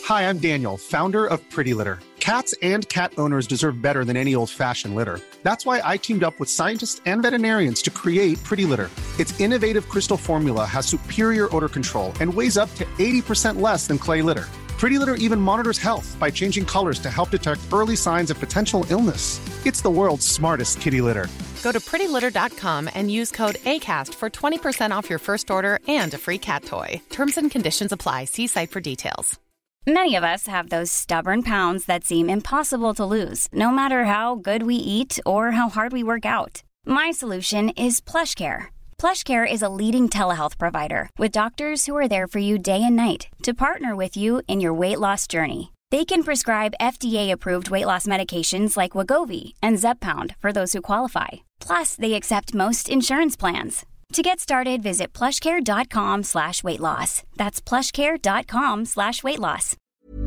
Hi, I'm Daniel, founder of Pretty Litter. Cats and cat owners deserve better than any old-fashioned litter. That's why I teamed up with scientists and veterinarians to create Pretty Litter. Its innovative crystal formula has superior odor control and weighs up to 80% less than clay litter. Pretty Litter even monitors health by changing colors to help detect early signs of potential illness. It's the world's smartest kitty litter. Go to prettylitter.com and use code ACAST for 20% off your first order and a free cat toy. Terms and conditions apply. See site for details. Many of us have those stubborn pounds that seem impossible to lose, no matter how good we eat or how hard we work out. My solution is PlushCare. PlushCare is a leading telehealth provider with doctors who are there for you day and night to partner with you in your weight loss journey. They can prescribe FDA-approved weight loss medications like Wegovy and Zepbound for those who qualify. Plus, they accept most insurance plans. To get started, visit plushcare.com/weightloss. That's plushcare.com/weightloss.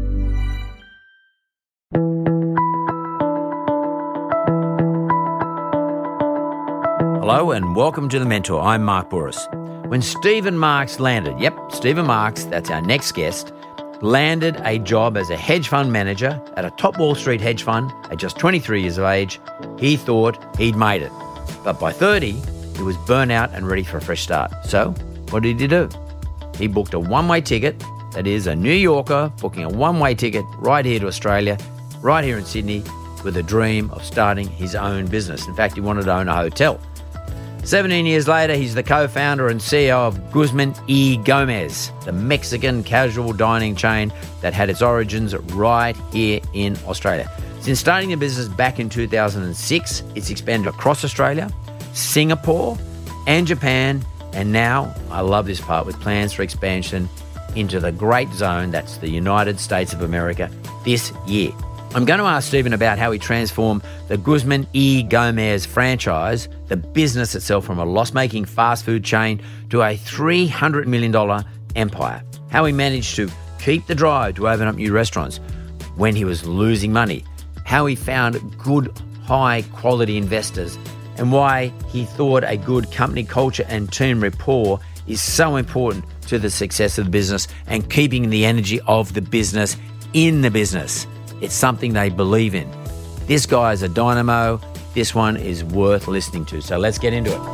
Hello and welcome to The Mentor. I'm Mark Bouris. When Stephen Marks landed, Stephen Marks, that's our next guest, landed a job as a hedge fund manager at a top Wall Street hedge fund at just 23 years of age, he thought he'd made it. But by 30, he was burnt out and ready for a fresh start. So, what did he do? He booked a one-way ticket, that is, a New Yorker booking a one-way ticket right here to Australia, right here in Sydney, with a dream of starting his own business. In fact, he wanted to own a hotel. 17 years later, he's the co-founder and CEO of Guzman y Gomez, the Mexican casual dining chain that had its origins right here in Australia. Since starting the business back in 2006, it's expanded across Australia, Singapore and Japan, and now, I love this part, with plans for expansion into the Great Zone, that's the United States of America, this year. I'm going to ask Stephen about how he transformed the Guzman y Gomez franchise, the business itself, from a loss-making fast food chain to a $300 million empire. How he managed to keep the drive to open up new restaurants when he was losing money. How he found good, high-quality investors, and why he thought a good company culture and team rapport is so important to the success of the business and keeping the energy of the business in the business. It's something they believe in. This guy is a dynamo. This one is worth listening to. So let's get into it.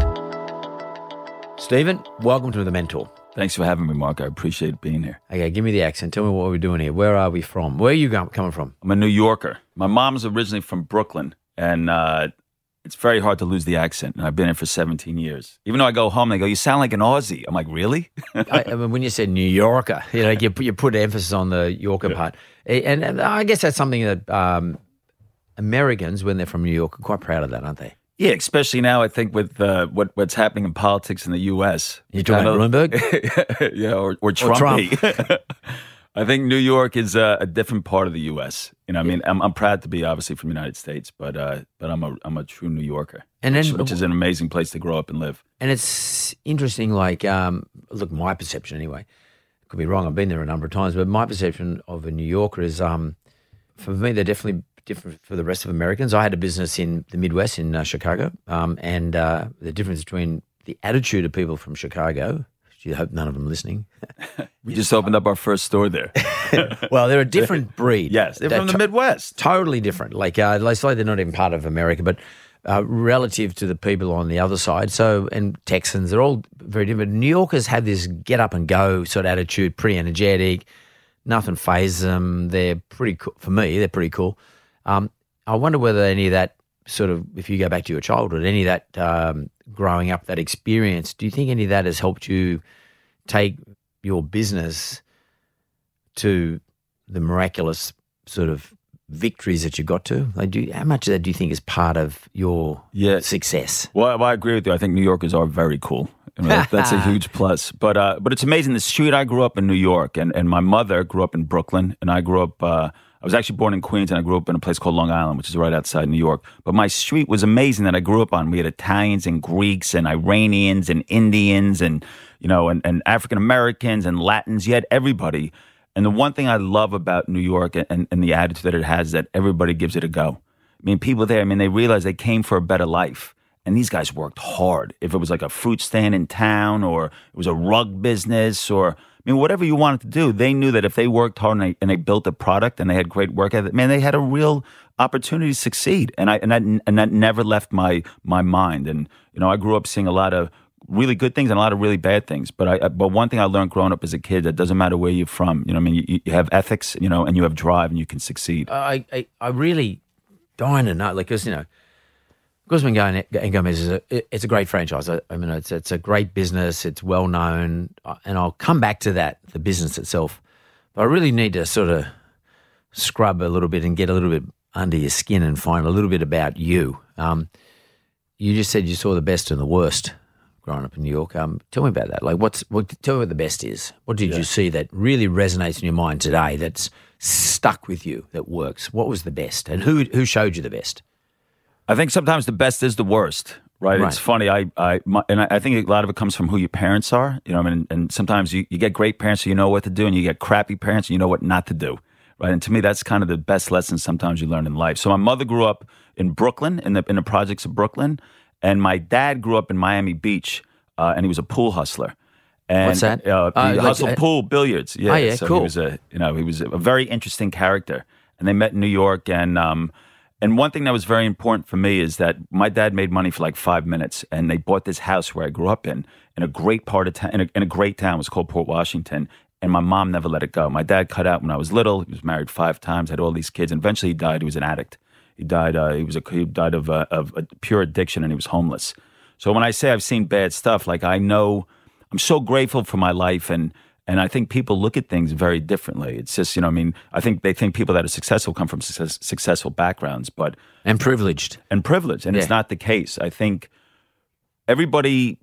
Stephen, welcome to The Mentor. Thanks for having me, Mark. I appreciate being here. Okay, give me the accent. Tell me what we're doing here. Where are we from? Where are you coming from? I'm a New Yorker. My mom's originally from Brooklyn, and it's very hard to lose the accent. And I've been here for 17 years. Even though I go home, they go, "You sound like an Aussie." I'm like, "Really?" I mean, when you said New Yorker, you put emphasis on the Yorker part. And I guess that's something that Americans, when they're from New York, are quite proud of that, aren't they? Yeah, especially now, I think, with what's happening in politics in the U.S. You're talking about Bloomberg? Yeah, or Trumpy. I think New York is a different part of the U.S. You know, I mean, I'm proud to be obviously from the United States, but I'm a true New Yorker, which is an amazing place to grow up and live. And it's interesting, look, my perception anyway, could be wrong, I've been there a number of times, but my perception of a New Yorker is, for me, they're definitely different for the rest of Americans. I had a business in the Midwest in Chicago, and the difference between the attitude of people from Chicago, I hope none of them are listening. We just opened up our first store there. Well, they're a different breed. Yes, they're from the Midwest. Totally different. They're not even part of America, but relative to the people on the other side. So, and Texans, they're all very different. New Yorkers have this get up and go sort of attitude, pretty energetic. Nothing phases them. They're pretty cool. For me, they're pretty cool. I wonder whether any of that sort of, if you go back to your childhood, any of that growing up, that experience, do you think any of that has helped you take your business to the miraculous sort of victories that you got to? How much of that do you think is part of your success? Well, I agree with you. I think New Yorkers are very cool. I mean, that's a huge plus. But it's amazing. The street, I grew up in New York, and my mother grew up in Brooklyn, and I grew up, I was actually born in Queens, and I grew up in a place called Long Island, which is right outside New York. But my street was amazing that I grew up on. We had Italians and Greeks and Iranians and Indians and, and African Americans and Latins. You had everybody. And the one thing I love about New York and the attitude that it has is that everybody gives it a go. I mean, people there, they realize they came for a better life. And these guys worked hard. If it was like a fruit stand in town or it was a rug business or, I mean, whatever you wanted to do, they knew that if they worked hard and they built a product and they had great work ethic, man, they had a real opportunity to succeed. And that never left my mind. And, I grew up seeing a lot of really good things and a lot of really bad things. But one thing I learned growing up as a kid, that doesn't matter where you're from. You have ethics, and you have drive and you can succeed. I really dying to know, like, because, Guzman and Gomez it's a great franchise. I mean, it's a great business. It's well known, and I'll come back to that, the business itself. But I really need to sort of scrub a little bit and get a little bit under your skin and find a little bit about you. You just said you saw the best and the worst growing up in New York. Tell me about that. Like, tell me what the best is. What did you see that really resonates in your mind today? That's stuck with you, that works. What was the best, and who showed you the best? I think sometimes the best is the worst, right? It's funny. I think a lot of it comes from who your parents are. And sometimes you get great parents, so you know what to do, and you get crappy parents, and you know what not to do, right? And to me, that's kind of the best lessons sometimes you learn in life. So my mother grew up in Brooklyn, in the projects of Brooklyn, and my dad grew up in Miami Beach, and he was a pool hustler. And, what's that? He hustled pool billiards. Yeah, cool. He was a very interesting character, and they met in New York, And one thing that was very important for me is that my dad made money for like 5 minutes, and they bought this house where I grew up in a great part of town, in a great town. It was called Port Washington, and my mom never let it go. My dad cut out when I was little. He was married 5 times, had all these kids, and eventually he died. He was an addict. He died. He died of a pure addiction, and he was homeless. So when I say I've seen bad stuff, like, I know, I'm so grateful for my life, and I think people look at things very differently. It's just, I think they think people that are successful come from successful backgrounds, and privileged. And it's not the case. I think everybody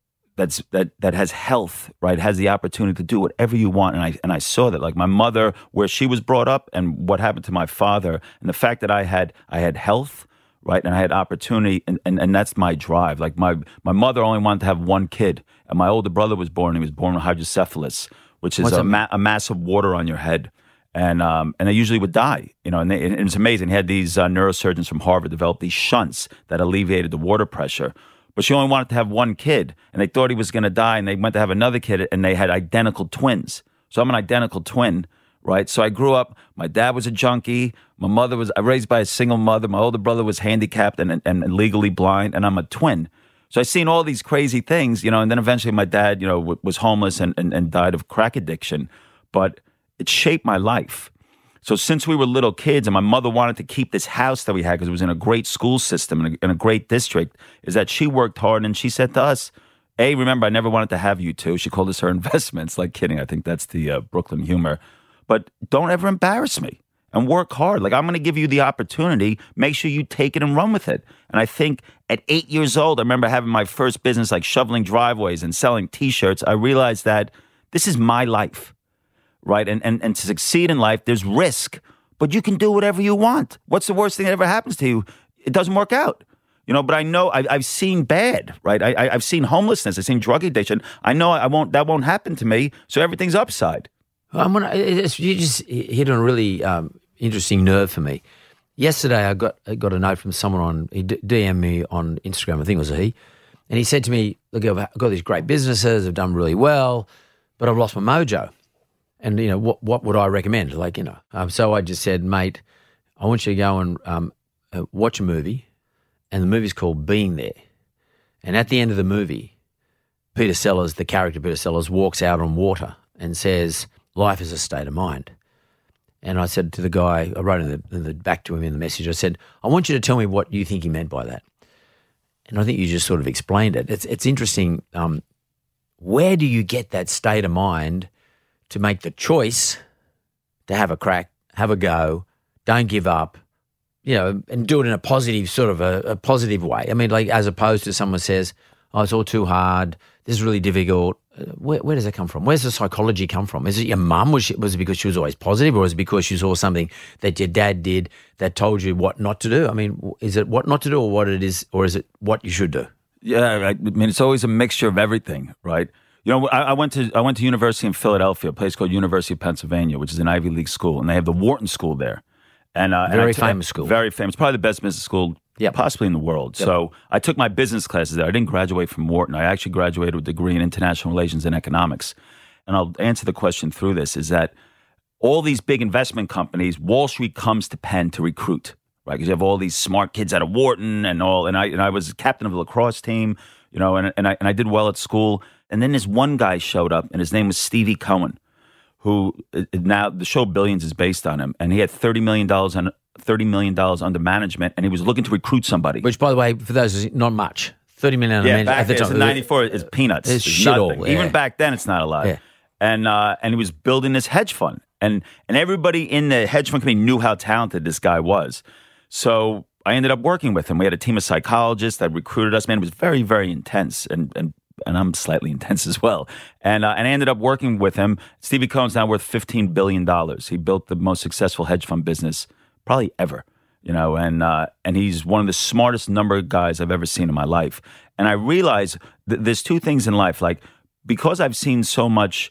that has health, right, has the opportunity to do whatever you want. And I saw that, like my mother, where she was brought up, and what happened to my father, and the fact that I had health, right, and I had opportunity, and that's my drive. Like my mother only wanted to have one kid, and my older brother was born. He was born with hydrocephalus, which is a mass of water on your head, and they usually would die. And it's amazing. He had these neurosurgeons from Harvard develop these shunts that alleviated the water pressure. But she only wanted to have one kid, and they thought he was going to die, and they went to have another kid, and they had identical twins. So I'm an identical twin, right? So I grew up, my dad was a junkie, I raised by a single mother, my older brother was handicapped and legally blind, and I'm a twin. So I've seen all these crazy things, and then eventually my dad, was homeless and died of crack addiction. But it shaped my life. So since we were little kids, and my mother wanted to keep this house that we had because it was in a great school system in a great district, is that she worked hard, and she said to us, remember, I never wanted to have you two. She called us her investments. Like, kidding. I think that's the Brooklyn humor. But don't ever embarrass me, and work hard. Like, I'm going to give you the opportunity. Make sure you take it and run with it. And I think at 8 years old, I remember having my first business, like shoveling driveways and selling T-shirts. I realized that this is my life, right? And to succeed in life, there's risk, but you can do whatever you want. What's the worst thing that ever happens to you? It doesn't work out. But I know I've seen bad, right? I've seen homelessness. I've seen drug addiction. I know that won't happen to me. So everything's upside. You just hit on a really interesting nerve for me. Yesterday, I got a note from someone he DM'd me on Instagram. I think it was he, and he said to me, "Look, I've got these great businesses. I've done really well, but I've lost my mojo. And what would I recommend? So I just said, mate, I want you to go and watch a movie, and the movie's called Being There. And at the end of the movie, the character Peter Sellers, walks out on water and says, life is a state of mind. And I said to the guy, I wrote in the back to him in the message, I said, I want you to tell me what you think he meant by that. And I think you just sort of explained it. It's interesting. Where do you get that state of mind to make the choice to have a crack, have a go, don't give up, and do it in a positive sort of a positive way? I mean, like, as opposed to someone says, oh, it's all too hard, this is really difficult. Where does that come from? Where's the psychology come from? Is it your mum? Was it because she was always positive, or was it because you saw something that your dad did that told you what not to do? I mean, is it what not to do, or what it is, or is it what you should do? Yeah, I mean, it's always a mixture of everything, right? I went to university in Philadelphia, a place called University of Pennsylvania, which is an Ivy League school, and they have the Wharton School there. And very famous school. Very famous. Probably the best business school possibly in the world. Yep. So I took my business classes there. I didn't graduate from Wharton. I actually graduated with a degree in international relations and economics. and I'll answer the question through this, is that all these big investment companies, Wall Street comes to Penn to recruit, right? Because you have all these smart kids out of Wharton and all, and I was captain of the lacrosse team, you know, and I did well at school. And then this one guy showed up, and his name was Stevie Cohen, who now the show Billions is based on him, and he had $30 million under management, and he was looking to recruit somebody. Which, by the way, for those, is not much. 30 million. Yeah, back then, in '94, it's peanuts. It's shit all. Even back then, it's not a lot. Yeah. And he was building this hedge fund, and everybody in the hedge fund company knew how talented this guy was. So I ended up working with him. We had a team of psychologists that recruited us. Man, it was very, very intense, and I'm slightly intense as well. And I ended up working with him. Stevie Cohen's now worth $15 billion. He built the most successful hedge fund business probably ever. You know, and he's one of the smartest number guys I've ever seen in my life. And I realize there's two things in life, like because I've seen so much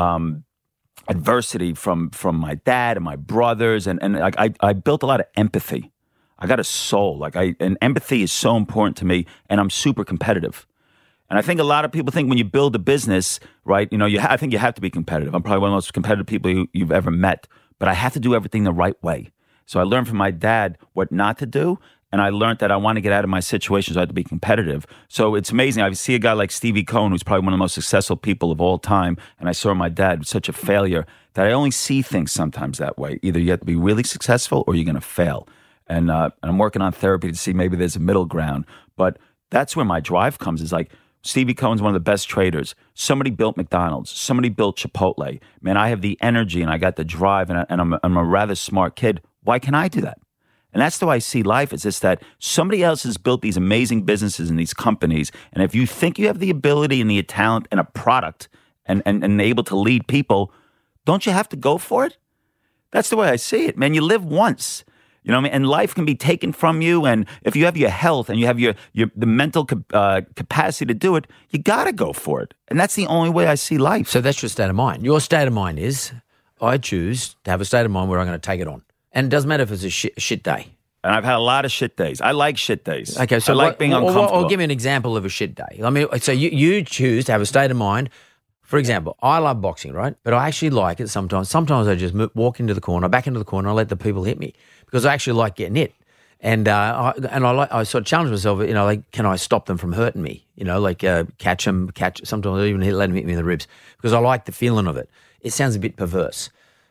adversity from my dad and my brothers, and like I built a lot of empathy. I got a soul, and empathy is so important to me, and I'm super competitive. And I think a lot of people think when you build a business, right? You know, I think you have to be competitive. I'm probably one of the most competitive people you've ever met, but I have to do everything the right way. So I learned from my dad what not to do, and I learned that I want to get out of my situations. So I have to be competitive. So it's amazing. I see a guy like Stevie Cohen, who's probably one of the most successful people of all time, and I saw my dad, such a failure, that I only see things sometimes that way. Either you have to be really successful or you're going to fail. And I'm working on therapy to see maybe there's a middle ground. But that's where my drive comes, is like, Stevie Cohen's one of the best traders. Somebody built McDonald's. Somebody built Chipotle. Man, I have the energy and I got the drive, and I'm a rather smart kid. Why can't I do that? And that's the way I see life. It's just that somebody else has built these amazing businesses and these companies. And if you think you have the ability and the talent and a product and able to lead people, don't you have to go for it? That's the way I see it, man. You live once. You know what I mean? And life can be taken from you. And if you have your health and you have the mental capacity to do it, you got to go for it. And that's the only way I see life. So that's your state of mind. Your state of mind is, I choose to have a state of mind where I'm going to take it on. And it doesn't matter if it's a shit day. And I've had a lot of shit days. I like shit days. Okay, so I like being uncomfortable. I'll give you an example of a shit day. I mean, so you choose to have a state of mind. For example, I love boxing, right? But I actually like it sometimes. Sometimes I just walk into the corner, back into the corner, I let the people hit me because I actually like getting hit. And I sort of challenge myself, you know, like, can I stop them from hurting me? You know, like catch. Sometimes I even let them hit me in the ribs because I like the feeling of it. It sounds a bit perverse.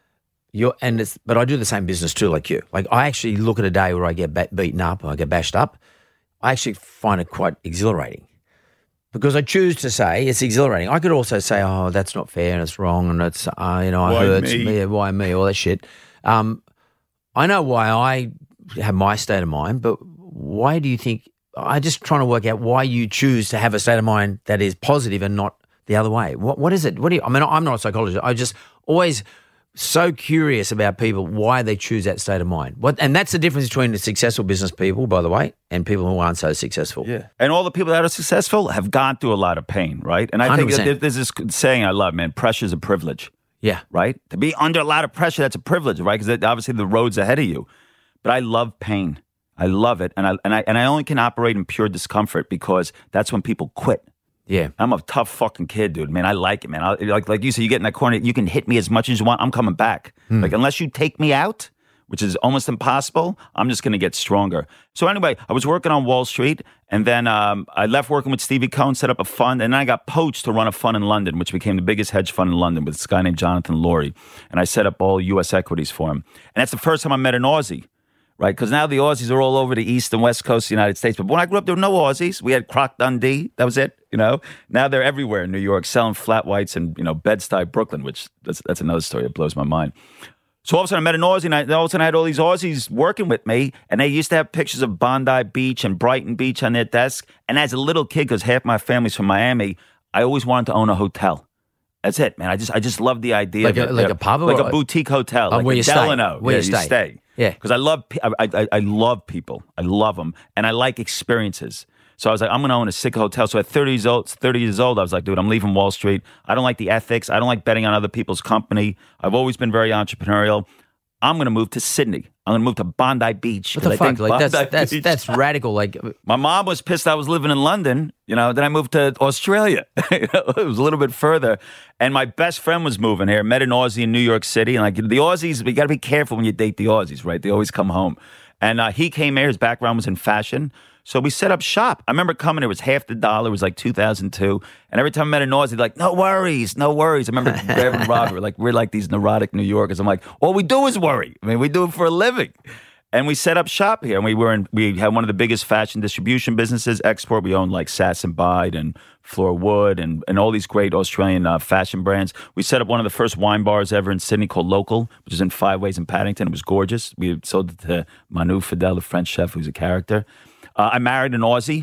But I do the same business too, like you. Like I actually look at a day where I get beaten up, or I get bashed up. I actually find it quite exhilarating because I choose to say it's exhilarating. I could also say, oh, that's not fair and it's wrong and it's it hurts me. Why me? All that shit. I know why I have my state of mind, but why do you think? I'm just trying to work out why you choose to have a state of mind that is positive and not the other way. What is it? I mean, I'm not a psychologist. I just always so curious about people, why they choose that state of mind. And that's the difference between the successful business people, by the way, and people who aren't so successful. Yeah. And all the people that are successful have gone through a lot of pain, right? And I 100%. Think there's this saying I love, man, pressure's a privilege. Yeah. Right? To be under a lot of pressure, that's a privilege, right? Because obviously the road's ahead of you. But I love pain. I love it. And I only can operate in pure discomfort because that's when people quit. Yeah. I'm a tough fucking kid, dude. Man, I like it, man. Like you said, you get in that corner, you can hit me as much as you want. I'm coming back. Like, unless you take me out, which is almost impossible, I'm just going to get stronger. So anyway, I was working on Wall Street, and then I left working with Stevie Cohen, set up a fund, and then I got poached to run a fund in London, which became the biggest hedge fund in London with this guy named Jonathan Laurie. And I set up all U.S. equities for him. And that's the first time I met an Aussie. Right, because now the Aussies are all over the East and West Coast of the United States. But when I grew up, there were no Aussies. We had Croc Dundee. That was it, you know. Now they're everywhere in New York, selling flat whites and, you know, Bed-Stuy, Brooklyn, which that's another story that blows my mind. So all of a sudden I met an Aussie, and all of a sudden I had all these Aussies working with me, and they used to have pictures of Bondi Beach and Brighton Beach on their desk. And as a little kid, because half my family's from Miami, I always wanted to own a hotel. That's it, man. I just love the idea like of a pub, like a boutique hotel, like where you Delano, stay. Where you stay. Yeah, because I love people. I love them, and I like experiences. So I was like, I'm going to own a sick hotel. So at 30 years old, I was like, dude, I'm leaving Wall Street. I don't like the ethics. I don't like betting on other people's company. I've always been very entrepreneurial. I'm going to move to Sydney. I'm going to move to Bondi Beach. What the fuck? Like Beach. that's radical. Like my mom was pissed I was living in London. Then I moved to Australia. It was a little bit further. And my best friend was moving here. Met an Aussie in New York City. And like the Aussies, we got to be careful when you date the Aussies, right? They always come home. And he came here. His background was in fashion. So we set up shop. I remember coming. It was half the dollar. It was like 2002. And every time I met an Aussie, like, no worries, no worries. I remember Reverend Robert, we're like these neurotic New Yorkers. I'm like, all we do is worry. I mean, we do it for a living. And we set up shop here. And we had one of the biggest fashion distribution businesses, export. We owned like Sass & Bide and Flora Wood and all these great Australian fashion brands. We set up one of the first wine bars ever in Sydney called Local, which is in 5 Ways in Paddington. It was gorgeous. We sold it to Manu Fidel, the French chef, who's a character. I married an Aussie.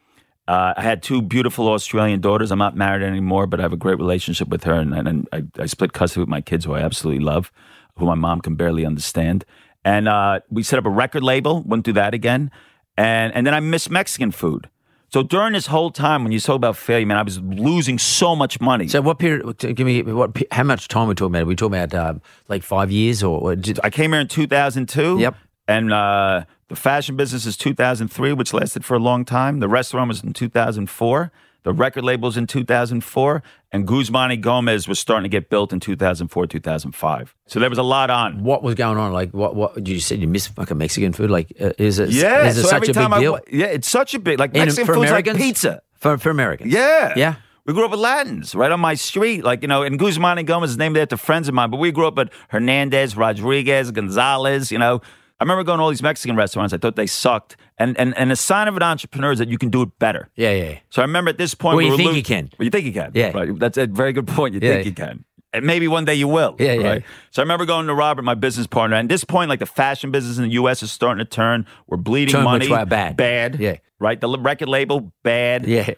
I had 2 beautiful Australian daughters. I'm not married anymore, but I have a great relationship with her. And I split custody with my kids, who I absolutely love, who my mom can barely understand. And we set up a record label, wouldn't do that again. And then I missed Mexican food. So during this whole time, when you talk about failure, man, I was losing so much money. So what period, give me, how much time are we talking about? Are we talking about like 5 years or? I came here in 2002. Yep. And the fashion business is 2003, which lasted for a long time. The restaurant was in 2004. The record label was in 2004. And Guzman y Gomez was starting to get built in 2004, 2005. So there was a lot on. What was going on? Like, what you said you miss fucking Mexican food? Like, is it so such a big deal? It's such a big, like Mexican food's like pizza. For Americans? Yeah. Yeah. We grew up with Latins right on my street. Like, and Guzman y Gomez is named after friends of mine, but we grew up at Hernandez, Rodriguez, Gonzalez, I remember going to all these Mexican restaurants. I thought they sucked. And a sign of an entrepreneur is that you can do it better. Yeah. So I remember at this point... Well, you think you can. Well, you think you can. Yeah. Right. That's a very good point. You think you can. And maybe one day you will. Yeah, right? yeah. So I remember going to Robert, my business partner. And at this point, like the fashion business in the U.S. is starting to turn. We're bleeding money. Which way? Bad. Bad. Yeah. Right? The record label, bad. Yeah.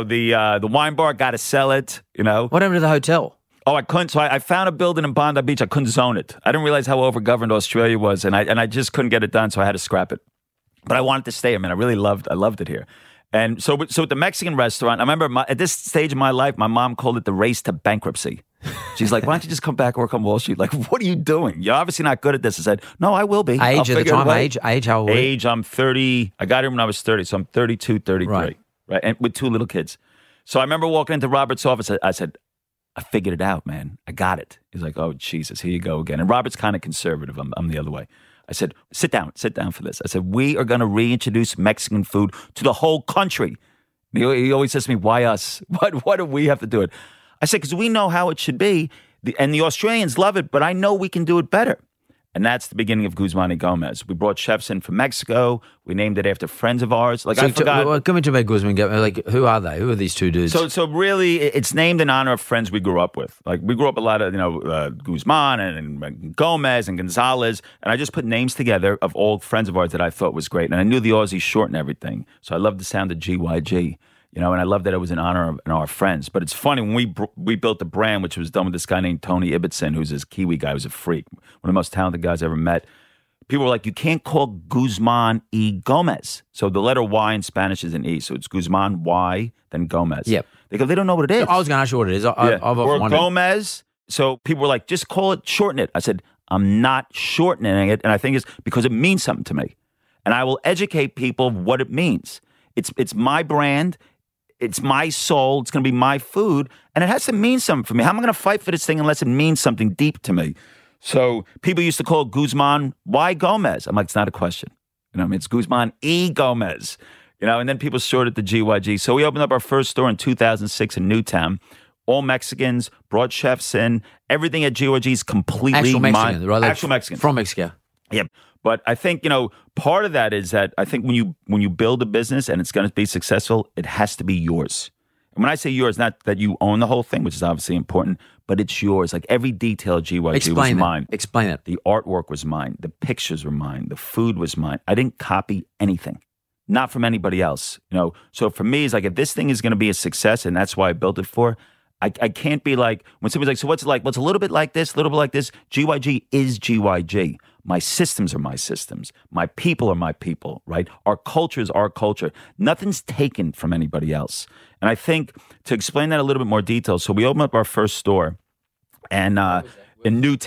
The wine bar, got to sell it, What happened to the hotel? Oh, I couldn't. So I found a building in Bondi Beach. I couldn't zone it. I didn't realize how overgoverned Australia was, and I just couldn't get it done. So I had to scrap it. But I wanted to stay. I mean, I loved it here. And so with the Mexican restaurant, I remember at this stage of my life, my mom called it the race to bankruptcy. She's like, "Why don't you just come back and work on Wall Street?" Like, what are you doing? You're obviously not good at this. I said, "No, I will be." Age at the time. Age. How old? Age. I'm 30. I got here when I was 30, so I'm 32, 33. Right, and with 2 little kids. So I remember walking into Robert's office. I said, I figured it out, man. I got it. He's like, oh, Jesus, here you go again. And Robert's kind of conservative. I'm the other way. I said, sit down for this. I said, we are going to reintroduce Mexican food to the whole country. He always says to me, why us? Why do we have to do it? I said, because we know how it should be. And the Australians love it, but I know we can do it better. And that's the beginning of Guzman y Gomez. We brought chefs in from Mexico. We named it after friends of ours. Like, so I forgot. Coming to about Guzman, like, who are they? Who are these 2 dudes? So really, it's named in honor of friends we grew up with. Like, we grew up a lot of, Guzman and Gomez and Gonzalez. And I just put names together of old friends of ours that I thought was great. And I knew the Aussie short and everything. So I loved the sound of GYG. And I love that it was in honor of our friends. But it's funny, when we built the brand, which was done with this guy named Tony Ibbotson, who's this Kiwi guy who's a freak, one of the most talented guys I ever met. People were like, you can't call Guzman y Gomez. So the letter Y in Spanish is an E. So it's Guzman, Y, then Gomez. Yep. They don't know what it is. I was going to ask you what it is. Or Gomez. So people were like, just call it, shorten it. I said, I'm not shortening it. And I think it's because it means something to me. And I will educate people of what it means. It's my brand. It's my soul. It's going to be my food. And it has to mean something for me. How am I going to fight for this thing unless it means something deep to me? So people used to call Guzman Y Gomez. I'm like, it's not a question. It's Guzman y Gomez. And then people shorted the GYG. So we opened up our first store in 2006 in Newtown. All Mexicans, brought chefs in. Everything at GYG is completely actual Mexican, right? Like actual Mexican. From Mexico. Yep. But I think, part of that is that I think when you build a business and it's going to be successful, it has to be yours. And when I say yours, not that you own the whole thing, which is obviously important, but it's yours. Like every detail of GYG was mine. Explain it. The artwork was mine. The pictures were mine. The food was mine. I didn't copy anything. Not from anybody else. So for me, it's like, if this thing is going to be a success, and that's why I built it for, I can't be like, when somebody's like, so what's it like? Well, it's a little bit like this, a little bit like this. GYG is GYG. My systems are my systems. My people are my people, right? Our culture is our culture. Nothing's taken from anybody else. And I think to explain that a little bit more detail, so we opened up our first store and in Newtown.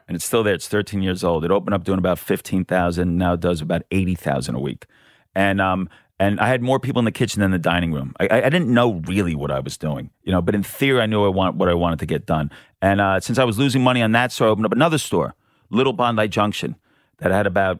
And it's still there. It's 13 years old. It opened up doing about 15,000. Now it does about 80,000 a week. And I had more people in the kitchen than the dining room. I didn't know really what I was doing, but in theory, I knew what I wanted to get done. And since I was losing money on that store, I opened up another store, Little Bondi Junction, that had about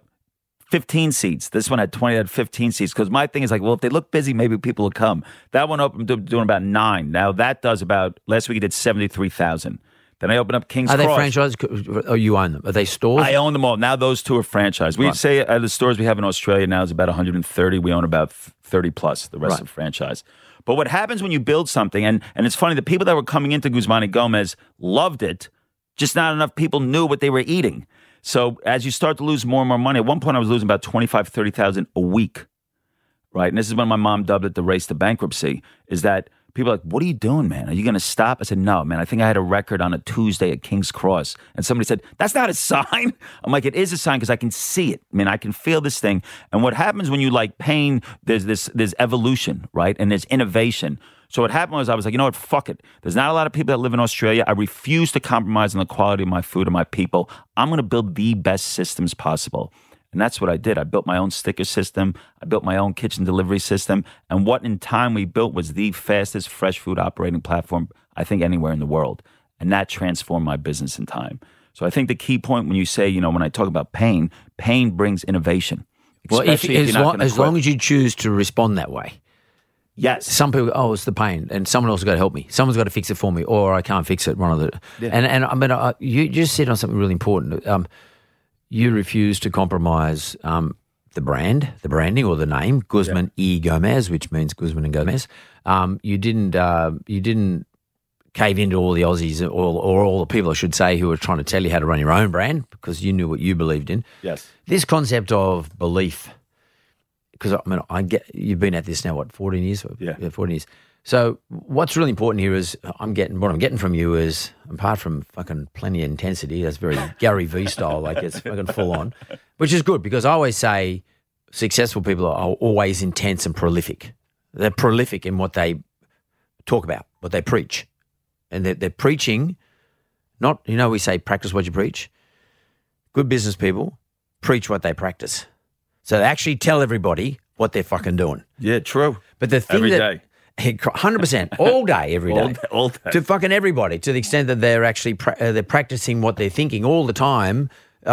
15 seats. This one had 20, had 15 seats. Because my thing is like, well, if they look busy, maybe people will come. That one opened doing about 9. Now that does about, last week it did 73,000. Then I opened up King's Cross. Are they franchised or you own them? Are they stores? I own them all. Now those 2 are franchised. We'd say the stores we have in Australia now is about 130. We own about 30 plus. The rest are franchise. But what happens when you build something, and it's funny, the people that were coming into Guzman y Gomez loved it, just not enough people knew what they were eating. So as you start to lose more and more money, at one point I was losing about 25, 30,000 a week, right? And this is when my mom dubbed it the race to bankruptcy, is that people are like, what are you doing, man? Are you going to stop? I said, no, man. I think I had a record on a Tuesday at King's Cross. And somebody said, that's not a sign. I'm like, it is a sign because I can see it. I mean, I can feel this thing. And what happens when you like pain, there's evolution, right? And there's innovation. So what happened was I was like, you know what? Fuck it. There's not a lot of people that live in Australia. I refuse to compromise on the quality of my food and my people. I'm going to build the best systems possible. And that's what I did. I built my own sticker system. I built my own kitchen delivery system. And what in time we built was the fastest fresh food operating platform, I think, anywhere in the world. And that transformed my business in time. So I think the key point when you say, when I talk about pain brings innovation. Well, as long as you choose to respond that way. Yes. Some people go, it's the pain, and someone else has got to help me. Someone's got to fix it for me, or I can't fix it. And I mean, you just said on something really important. You refuse to compromise the branding or the name, Guzman y Gomez, which means Guzman and Gomez. You didn't cave into all the Aussies or all the people, I should say, who were trying to tell you how to run your own brand because you knew what you believed in. Yes. This concept of belief, because I get you've been at this now, 14 years? Yeah, 14 years. So what's really important here is what I'm getting from you is, apart from fucking plenty of intensity, that's very Gary Vee style, like it's fucking full on, which is good because I always say successful people are always intense and prolific. They're prolific in what they talk about, what they preach. And they're preaching, not, we say practice what you preach. Good business people preach what they practice. So they actually tell everybody what they're fucking doing. Yeah, true. But the thing every day. 100%, all day, every day. All day. To fucking everybody, to the extent that they're actually they're practicing what they're thinking all the time.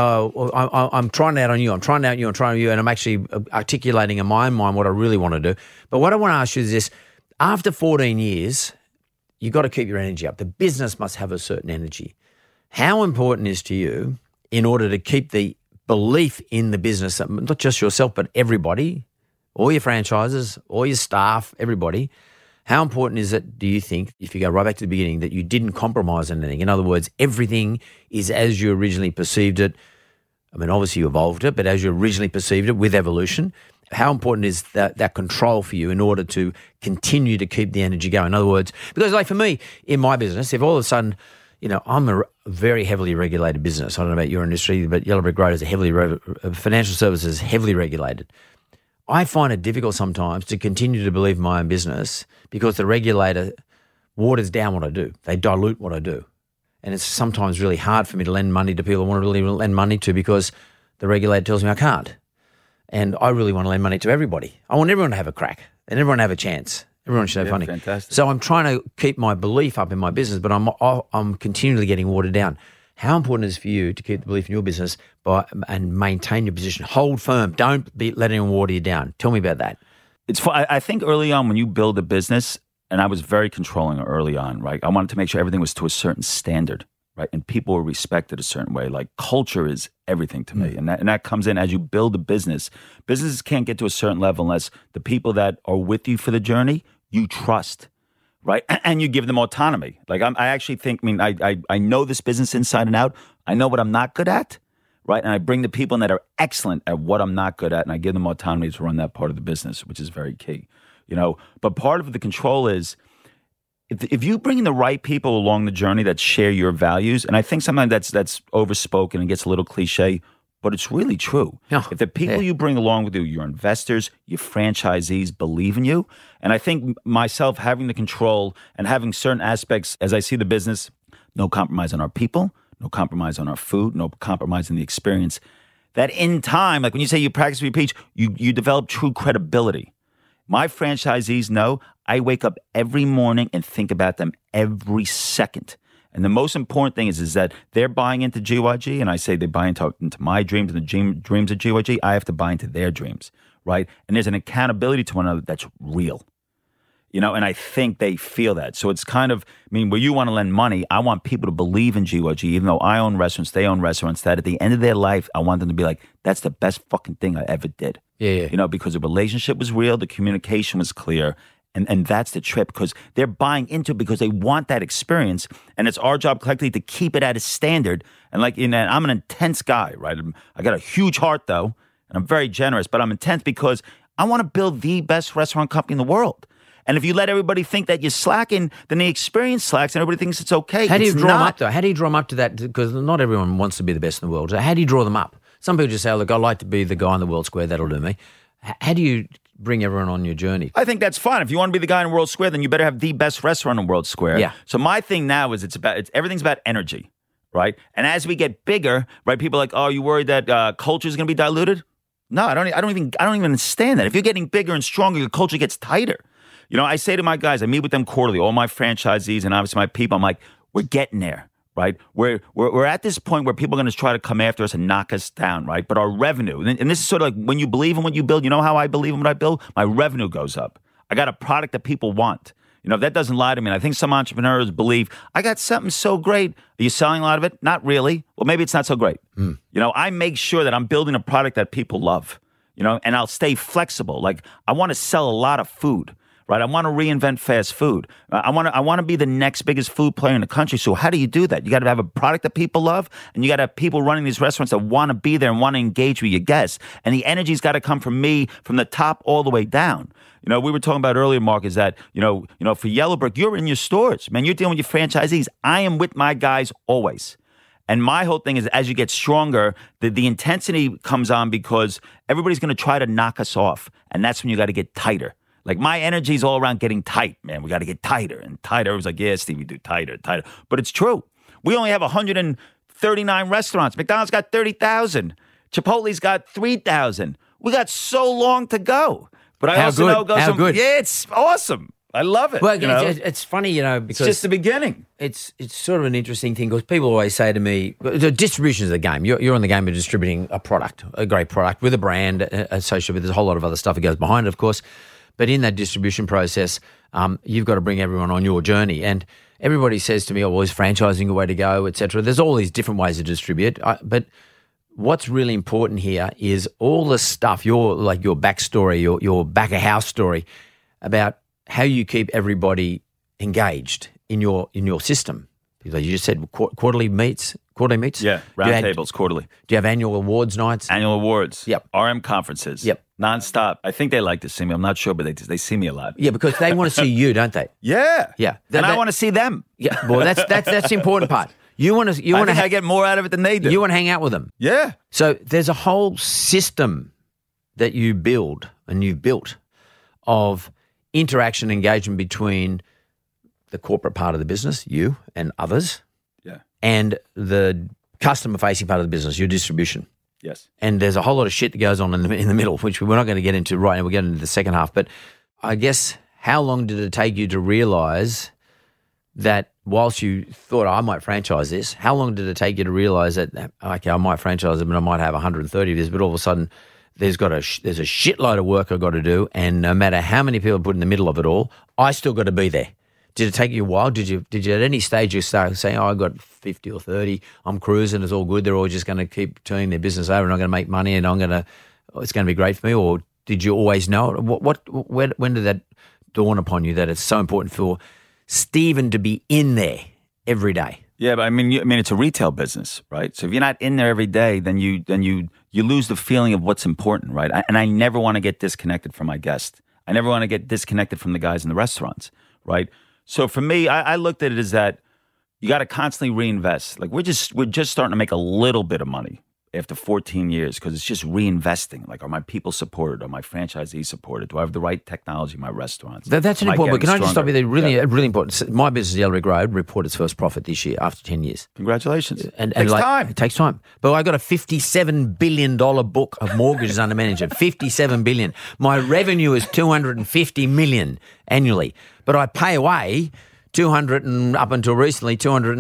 I'm trying it out on you, I'm trying it out on you, I'm trying it on you, and I'm actually articulating in my own mind what I really want to do. But what I want to ask you is this. After 14 years, you've got to keep your energy up. The business must have a certain energy. How important is to you, in order to keep the belief in the business, not just yourself, but everybody, all your franchises, all your staff, everybody, how important is it, do you think, if you go right back to the beginning, that you didn't compromise on anything? In other words, everything is as you originally perceived it. I mean, obviously you evolved it, but as you originally perceived it with evolution, how important is that control for you in order to continue to keep the energy going? In other words, because like for me, in my business, if all of a sudden, I'm a very heavily regulated business. I don't know about your industry, but Yellow Brick Road is financial services heavily regulated. I find it difficult sometimes to continue to believe in my own business because the regulator waters down what I do. They dilute what I do. And it's sometimes really hard for me to lend money to people I want to really lend money to because the regulator tells me I can't. And I really want to lend money to everybody. I want everyone to have a crack and everyone to have a chance. Everyone should have money. Fantastic. So I'm trying to keep my belief up in my business, but I'm continually getting watered down. How important is it for you to keep the belief in your business and maintain your position? Hold firm. Don't be letting anyone water you down. Tell me about that. I think early on when you build a business, and I was very controlling early on, right? I wanted to make sure everything was to a certain standard, right? And people were respected a certain way. Like culture is everything to me. And that comes in as you build a business. Businesses can't get to a certain level unless the people that are with you for the journey, you trust. Right. And you give them autonomy. Like I actually think, I know this business inside and out. I know what I'm not good at. Right. And I bring the people in that are excellent at what I'm not good at. And I give them autonomy to run that part of the business, which is very key. But part of the control is if you bring in the right people along the journey that share your values. And I think sometimes that's overspoken and gets a little cliche, but it's really true. Yeah. If the people you bring along with you, your investors, your franchisees believe in you. And I think myself having the control and having certain aspects, as I see the business, no compromise on our people, no compromise on our food, no compromise in the experience. That in time, like when you say you practice, repeat, you develop true credibility. My franchisees know I wake up every morning and think about them every second. And the most important thing is that they're buying into GYG, and I say they buy into my dreams and the dreams of GYG. I have to buy into their dreams, right? And there's an accountability to one another that's real. You know, and I think they feel that. So it's kind of, I mean, where you want to lend money, I want people to believe in GYG, even though I own restaurants, they own restaurants, that at the end of their life, I want them to be like, that's the best fucking thing I ever did. Yeah. You know, because the relationship was real, the communication was clear, and that's the trip, because they're buying into it because they want that experience, and it's our job collectively to keep it at a standard. And like, I'm an intense guy, right? I got a huge heart, though, and I'm very generous, but I'm intense because I want to build the best restaurant company in the world. And if you let everybody think that you're slacking, then the experience slacks and everybody thinks it's okay. How do you draw them up, though? How do you draw them up to that? Because not everyone wants to be the best in the world. So how do you draw them up? Some people just say, look, I'd like to be the guy in the World Square. That'll do me. How do you bring everyone on your journey? I think that's fine. If you want to be the guy in World Square, then you better have the best restaurant in World Square. Yeah. So my thing now is everything's about energy, right? And as we get bigger, right, people are like, oh, are you worried that culture is going to be diluted? No, I don't even understand that. If you're getting bigger and stronger, your culture gets tighter. You know, I say to my guys, I meet with them quarterly, all my franchisees and obviously my people. I'm like, we're getting there, right? We're at this point where people are going to try to come after us and knock us down, right? But our revenue, and this is sort of like when you believe in what you build, you know how I believe in what I build? My revenue goes up. I got a product that people want. You know, if that doesn't lie to me, and I think some entrepreneurs believe, I got something so great. Are you selling a lot of it? Not really. Well, maybe it's not so great. You know, I make sure that I'm building a product that people love, you know, and I'll stay flexible. Like, I want to sell a lot of food. Right, I want to reinvent fast food. I want to be the next biggest food player in the country. So how do you do that? You got to have a product that people love, and you got to have people running these restaurants that want to be there and want to engage with your guests. And the energy's got to come from me, from the top all the way down. You know, we were talking about earlier, Mark, is that you know, for Yellowbrick, you're in your stores, man. You're dealing with your franchisees. I am with my guys always. And my whole thing is, as you get stronger, the intensity comes on because everybody's going to try to knock us off, and that's when you got to get tighter. Like, my energy is all around getting tight, man. We got to get tighter and tighter. It was like, yeah, Steve, we do tighter. But it's true. We only have 139 restaurants. McDonald's got 30,000. Chipotle's got 3,000. We got so long to go. But I also know How good? Yeah, it's awesome. I love it. Well, it's funny, you know, because it's just the beginning. It's sort of an interesting thing because people always say to me, the distribution is the game. You're in the game of distributing a product, a great product with a brand associated with. There's a whole lot of other stuff that goes behind it, of course. But in that distribution process, you've got to bring everyone on your journey. And everybody says to me, oh, well, is franchising a way to go, et cetera. There's all these different ways to distribute. But what's really important here is all the stuff, your backstory, your back-of-house story about how you keep everybody engaged in your system. Because you just said quarterly meets. Yeah, round tables quarterly. Do you have annual awards nights? Annual awards. Yep. RM conferences. Yep. Nonstop. I think they like to see me. I'm not sure, but they see me a lot. Yeah, because they want to see you, don't they? Yeah. Yeah. And I want to see them. Yeah. Well, that's the important part. You want to. I get more out of it than they do. You want to hang out with them. Yeah. So there's a whole system that you build and you've built of interaction, engagement between the corporate part of the business, you and others. Yeah. And the customer-facing part of the business, your distribution. Yes. And there's a whole lot of shit that goes on in the middle, which we're not going to get into right now. We'll get into the second half. But I guess, how long did it take you to realize that whilst you thought, I might franchise this, how long did it take you to realize that, okay, I might franchise it, but I might have 130 of this, but all of a sudden there's a shitload of work I've got to do, and no matter how many people put in the middle of it all, I still got to be there. Did it take you a while? Did you at any stage you start saying, oh, I got 50 or 30, I'm cruising, it's all good, they're all just going to keep turning their business over and I'm going to make money and it's going to be great for me? Or did you always know it? When did that dawn upon you that it's so important for Stephen to be in there every day? Yeah, but I mean, it's a retail business, right? So if you're not in there every day, then you lose the feeling of what's important, right? And I never want to get disconnected from my guest. I never want to get disconnected from the guys in the restaurants, right? So for me, I looked at it as that you got to constantly reinvest. Like we're just starting to make a little bit of money. after 14 years because it's just reinvesting. Like, are my people supported? Are my franchisees supported? Do I have the right technology in my restaurants? That's an important. But can I just stop you there? Really, Yeah. really important. My business, Yellow Brick Road, reported its first profit this year after 10 years. Congratulations. And Takes time. It takes time. But I got a $57 billion book of mortgages under management. $57 billion. My revenue is $250 million annually, but I pay away 200 and up until recently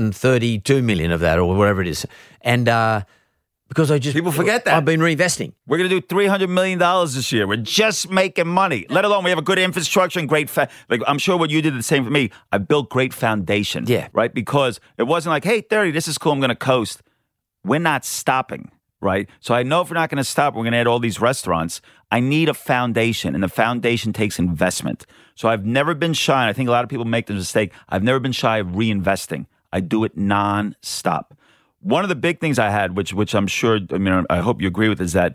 232 million of that, or whatever it is, and because People forget that. I've been reinvesting. We're going to do $300 million this year. We're just making money, let alone we have a good infrastructure and great, like I'm sure what you did the same for me. I built great foundation, right? Because it wasn't like, hey, 30, this is cool, I'm going to coast. We're not stopping, right? So I know if we're not going to stop, we're going to add all these restaurants. I need a foundation, and the foundation takes investment. So I've never been shy, and I think a lot of people make the mistake. I've never been shy of reinvesting. I do it non-stop. One of the big things I had, which I'm sure, I hope you agree with, is that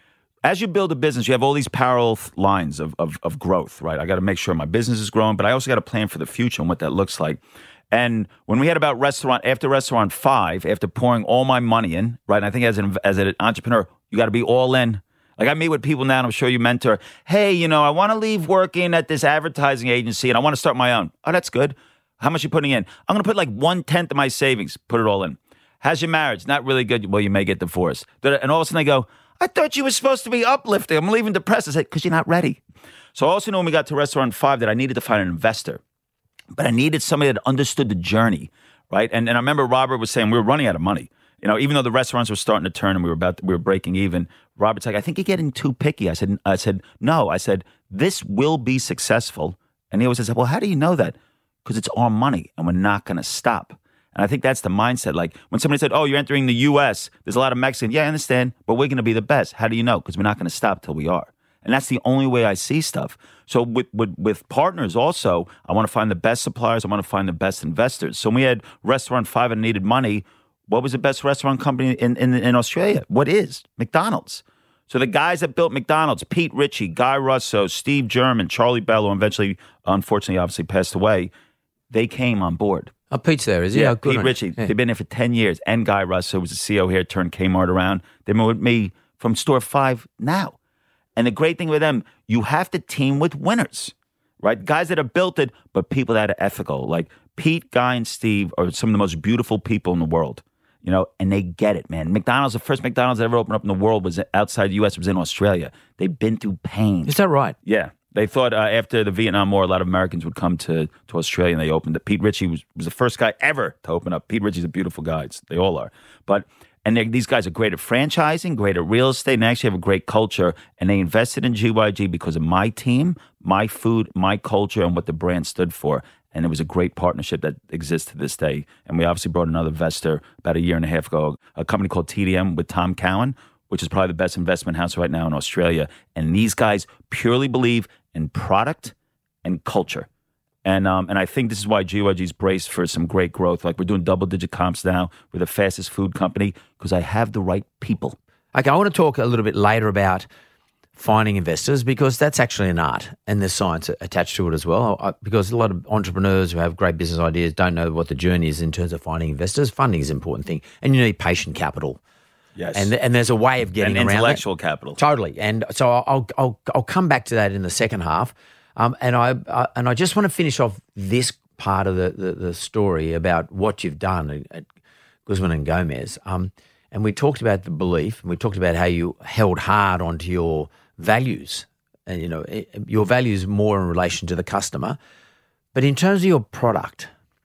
as you build a business, you have all these parallel lines of growth, right? I got to make sure my business is growing, but I also got to plan for the future and what that looks like. And when we had about after restaurant 5, after pouring all my money in, right? And I think as an entrepreneur, you got to be all in. Like I meet with people now, and I'm sure you mentor, hey, I want to leave working at this advertising agency and I want to start my own. Oh, that's good. How much you putting in? I'm going to put like 1/10 of my savings, put it all in. How's your marriage? Not really good. Well, you may get divorced. And all of a sudden they go, I thought you were supposed to be uplifting. I'm leaving depressed. I said, because you're not ready. So I also knew when we got to restaurant 5 that I needed to find an investor. But I needed somebody that understood the journey, right? And I remember Robert was saying we were running out of money. Even though the restaurants were starting to turn and we were breaking even, Robert's like, I think you're getting too picky. I said, no. I said, this will be successful. And he always says, well, how do you know that? Because it's our money and we're not going to stop. And I think that's the mindset. Like when somebody said, oh, you're entering the U.S., there's a lot of Mexicans. Yeah, I understand, but we're going to be the best. How do you know? Because we're not going to stop till we are. And that's the only way I see stuff. So with partners also, I want to find the best suppliers. I want to find the best investors. So when we had Restaurant 5 and needed money, what was the best restaurant company in Australia? What is? McDonald's. So the guys that built McDonald's, Pete Ritchie, Guy Russo, Steve German, Charlie Bell, who eventually, unfortunately, obviously passed away, they came on board. Oh, Pete's there, is he? Yeah, Oh, good Pete on Ritchie. you. Yeah. They've been there for 10 years. And Guy Russo was the CEO here, turned Kmart around. They've been with me from store 5 now. And the great thing with them, you have to team with winners, right? Guys that have built it, but people that are ethical. Like Pete, Guy, and Steve are some of the most beautiful people in the world, and they get it, man. McDonald's, the first McDonald's that ever opened up in the world was outside the U.S., was in Australia. They've been through pain. Is that right? Yeah. They thought after the Vietnam War, a lot of Americans would come to Australia, and they opened it. Pete Ritchie was the first guy ever to open up. Pete Ritchie's a beautiful guy. They all are. And these guys are great at franchising, great at real estate, and they actually have a great culture. And they invested in GYG because of my team, my food, my culture, and what the brand stood for. And it was a great partnership that exists to this day. And we obviously brought another investor about a year and a half ago, a company called TDM with Tom Cowan, which is probably the best investment house right now in Australia. And these guys purely believe in product and culture. And I think this is why GYG's braced for some great growth. Like we're doing double-digit comps now. We're the fastest food company because I have the right people. Okay, I want to talk a little bit later about finding investors because that's actually an art and there's science attached to it as well. Because a lot of entrepreneurs who have great business ideas don't know what the journey is in terms of finding investors. Funding is an important thing, and you need patient capital. Yes, and there's a way of getting around intellectual that. capital. Totally, and so I'll come back to that in the second half. And I just want to finish off this part of the story about what you've done at Guzman and Gomez. And we talked about the belief, and we talked about how you held hard onto your values, and your values more in relation to the customer. But in terms of your product,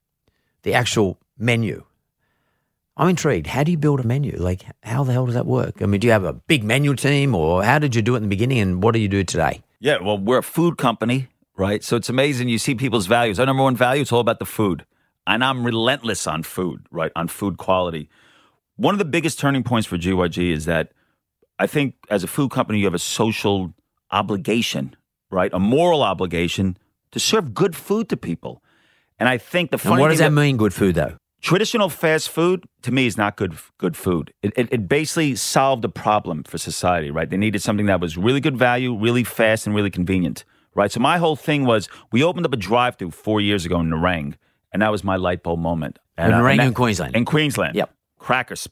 the actual menu, I'm intrigued. How do you build a menu? Like, how the hell does that work? I mean, do you have a big menu team, or how did you do it in the beginning, and what do you do today? Yeah, well, we're a food company, right? So it's amazing. You see people's values. Our number one value is all about the food. And I'm relentless on food, right? On food quality. One of the biggest turning points for GYG is that I think as a food company, you have a social obligation, right? A moral obligation to serve good food to people. And I think the funny And what does thing that mean, good food, though? Traditional fast food, to me, is not good food. It basically solved a problem for society, right? They needed something that was really good value, really fast, and really convenient, right? So my whole thing was, we opened up a drive-thru 4 years ago in Nerang, and that was my light bulb moment. Nerang in Queensland. In Queensland. Yep. Cracker spot.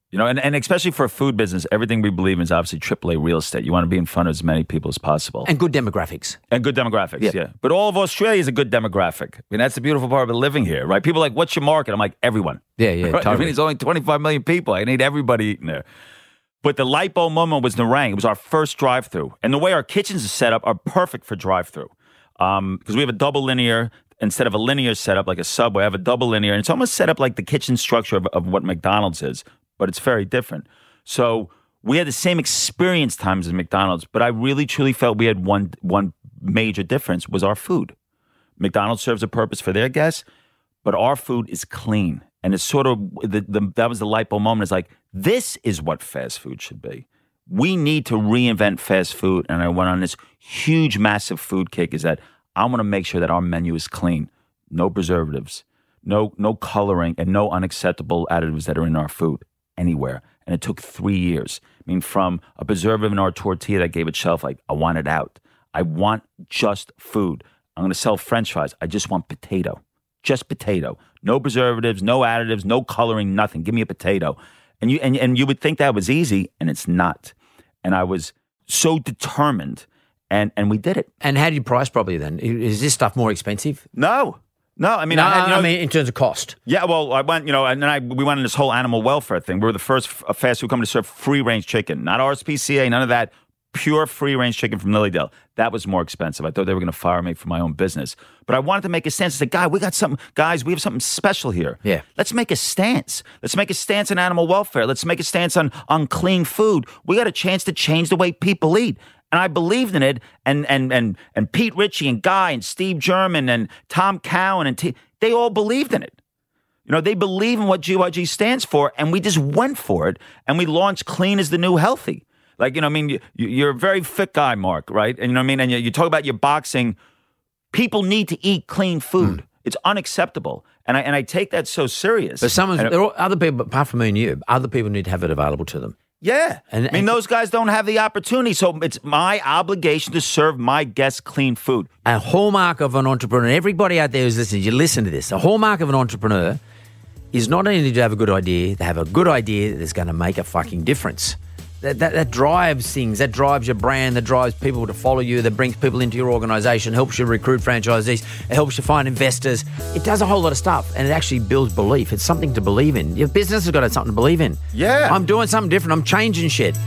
You know, and especially for a food business, everything we believe in is obviously AAA real estate. You want to be in front of as many people as possible. And good demographics. And good demographics, yeah. But all of Australia is a good demographic. I mean, that's the beautiful part about living here, right? People are like, what's your market? I'm like, everyone. Yeah, right? totally. I mean, it's only 25 million people. I need everybody eating there. But the light bulb moment was Nerang. It was our first drive-through. And the way our kitchens are set up are perfect for drive-through. Because we have a double linear. Instead of a linear setup like a Subway, I have a double linear. And it's almost set up like the kitchen structure of what McDonald's is. But it's very different. So we had the same experience times as McDonald's, but I really truly felt we had one major difference was our food. McDonald's serves a purpose for their guests, but our food is clean. And it's sort of, that was the light bulb moment. It's like, this is what fast food should be. We need to reinvent fast food. And I went on this huge, massive food kick is that I want to make sure that our menu is clean. No preservatives, no coloring, and no unacceptable additives that are in our food. Anywhere. And it took 3 years. I mean, from a preservative in our tortilla that gave it shelf life, I want it out. I want just food. I'm going to sell French fries. I just want potato. Just potato. No preservatives, no additives, no coloring, nothing. Give me a potato. And you would think that was easy, and it's not. And I was so determined, and we did it. And how do you price properly then? Is this stuff more expensive? No, I mean, I mean in terms of cost. Yeah, well, I went, and then we went on this whole animal welfare thing. We were the first fast food company to serve free-range chicken, not RSPCA, none of that. Pure free-range chicken from Lilydale. That was more expensive. I thought they were going to fire me for my own business, but I wanted to make a stance. I said, guys, we have something special here. Yeah, let's make a stance. Let's make a stance on animal welfare. Let's make a stance on clean food. We got a chance to change the way people eat. And I believed in it, and Pete Ritchie and Guy and Steve German and Tom Cowan they all believed in it. You know, they believe in what GYG stands for, and we just went for it, and we launched Clean is the New Healthy. Like, I mean, you're a very fit guy, Mark, right? And you know what I mean? And you talk about your boxing. People need to eat clean food. It's unacceptable. And I take that so serious. But there are other people, apart from me and you, other people need to have it available to them. Yeah. I mean, those guys don't have the opportunity. So it's my obligation to serve my guests clean food. A hallmark of an entrepreneur, everybody out there who's listening, you listen to this. A hallmark of an entrepreneur is not only to have a good idea, they have a good idea that's going to make a fucking difference. That drives things. That drives your brand. That drives people to follow you. That brings people into your organisation. Helps you recruit franchisees. It helps you find investors. It does a whole lot of stuff, and it actually builds belief. It's something to believe in. Your business has got to have something to believe in. Yeah. I'm doing something different. I'm changing shit.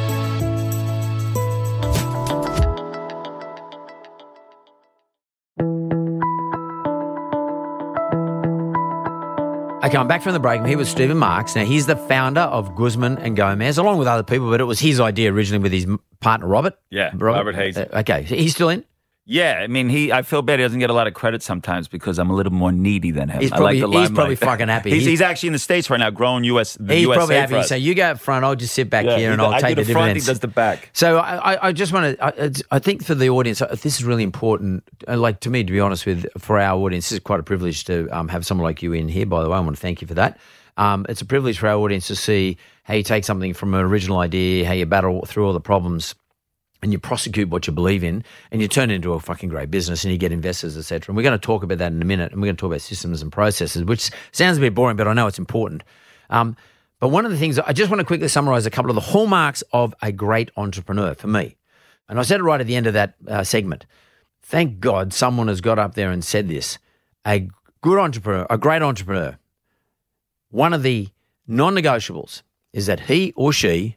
Okay, I'm back from the break. I'm here with Stephen Marks. Now, he's the founder of Guzman and Gomez, along with other people, but it was his idea originally with his partner, Robert. Yeah, Robert Hayes. Okay, he's still in? Yeah, I mean, I feel bad he doesn't get a lot of credit sometimes because I'm a little more needy than him. He's probably fucking happy. He's actually in the States right now growing the USA probably happy. For us. So you go up front, I'll just sit back here and I'll take the dividends. He does the back. So I just want to, I think for the audience, this is really important. Like to me, to be honest for our audience, this is quite a privilege to have someone like you in here, by the way. I want to thank you for that. It's a privilege for our audience to see how you take something from an original idea, how you battle through all the problems, and you prosecute what you believe in, and you turn it into a fucking great business, and you get investors, etc. And we're going to talk about that in a minute, and we're going to talk about systems and processes, which sounds a bit boring, but I know it's important. But one of the things, I just want to quickly summarize a couple of the hallmarks of a great entrepreneur for me. And I said it right at the end of that segment. Thank God someone has got up there and said this. A good entrepreneur, a great entrepreneur, one of the non-negotiables is that he or she